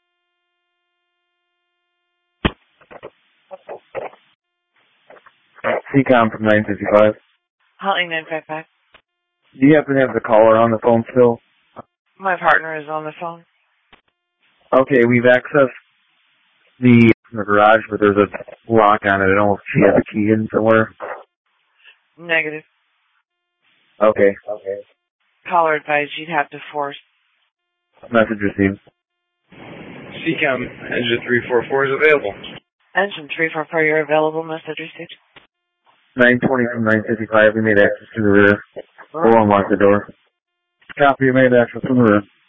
[SPEAKER 18] Seacom from nine fifty-five.
[SPEAKER 3] Huntley nine five five.
[SPEAKER 18] Do you happen to have the caller on the phone still?
[SPEAKER 3] My partner is on the phone.
[SPEAKER 18] Okay, we've accessed the, the garage, but there's a lock on it. I don't know if she has a key in somewhere.
[SPEAKER 3] Negative.
[SPEAKER 18] Okay. Okay.
[SPEAKER 3] Caller advised you'd have to force.
[SPEAKER 18] Message received.
[SPEAKER 6] Seacom, engine three four four is available.
[SPEAKER 3] Engine three four four, you're available. Message received.
[SPEAKER 18] nine twenty from nine fifty-five, we made access to the rear. We'll unlock the door.
[SPEAKER 12] Copy, you made access from the rear.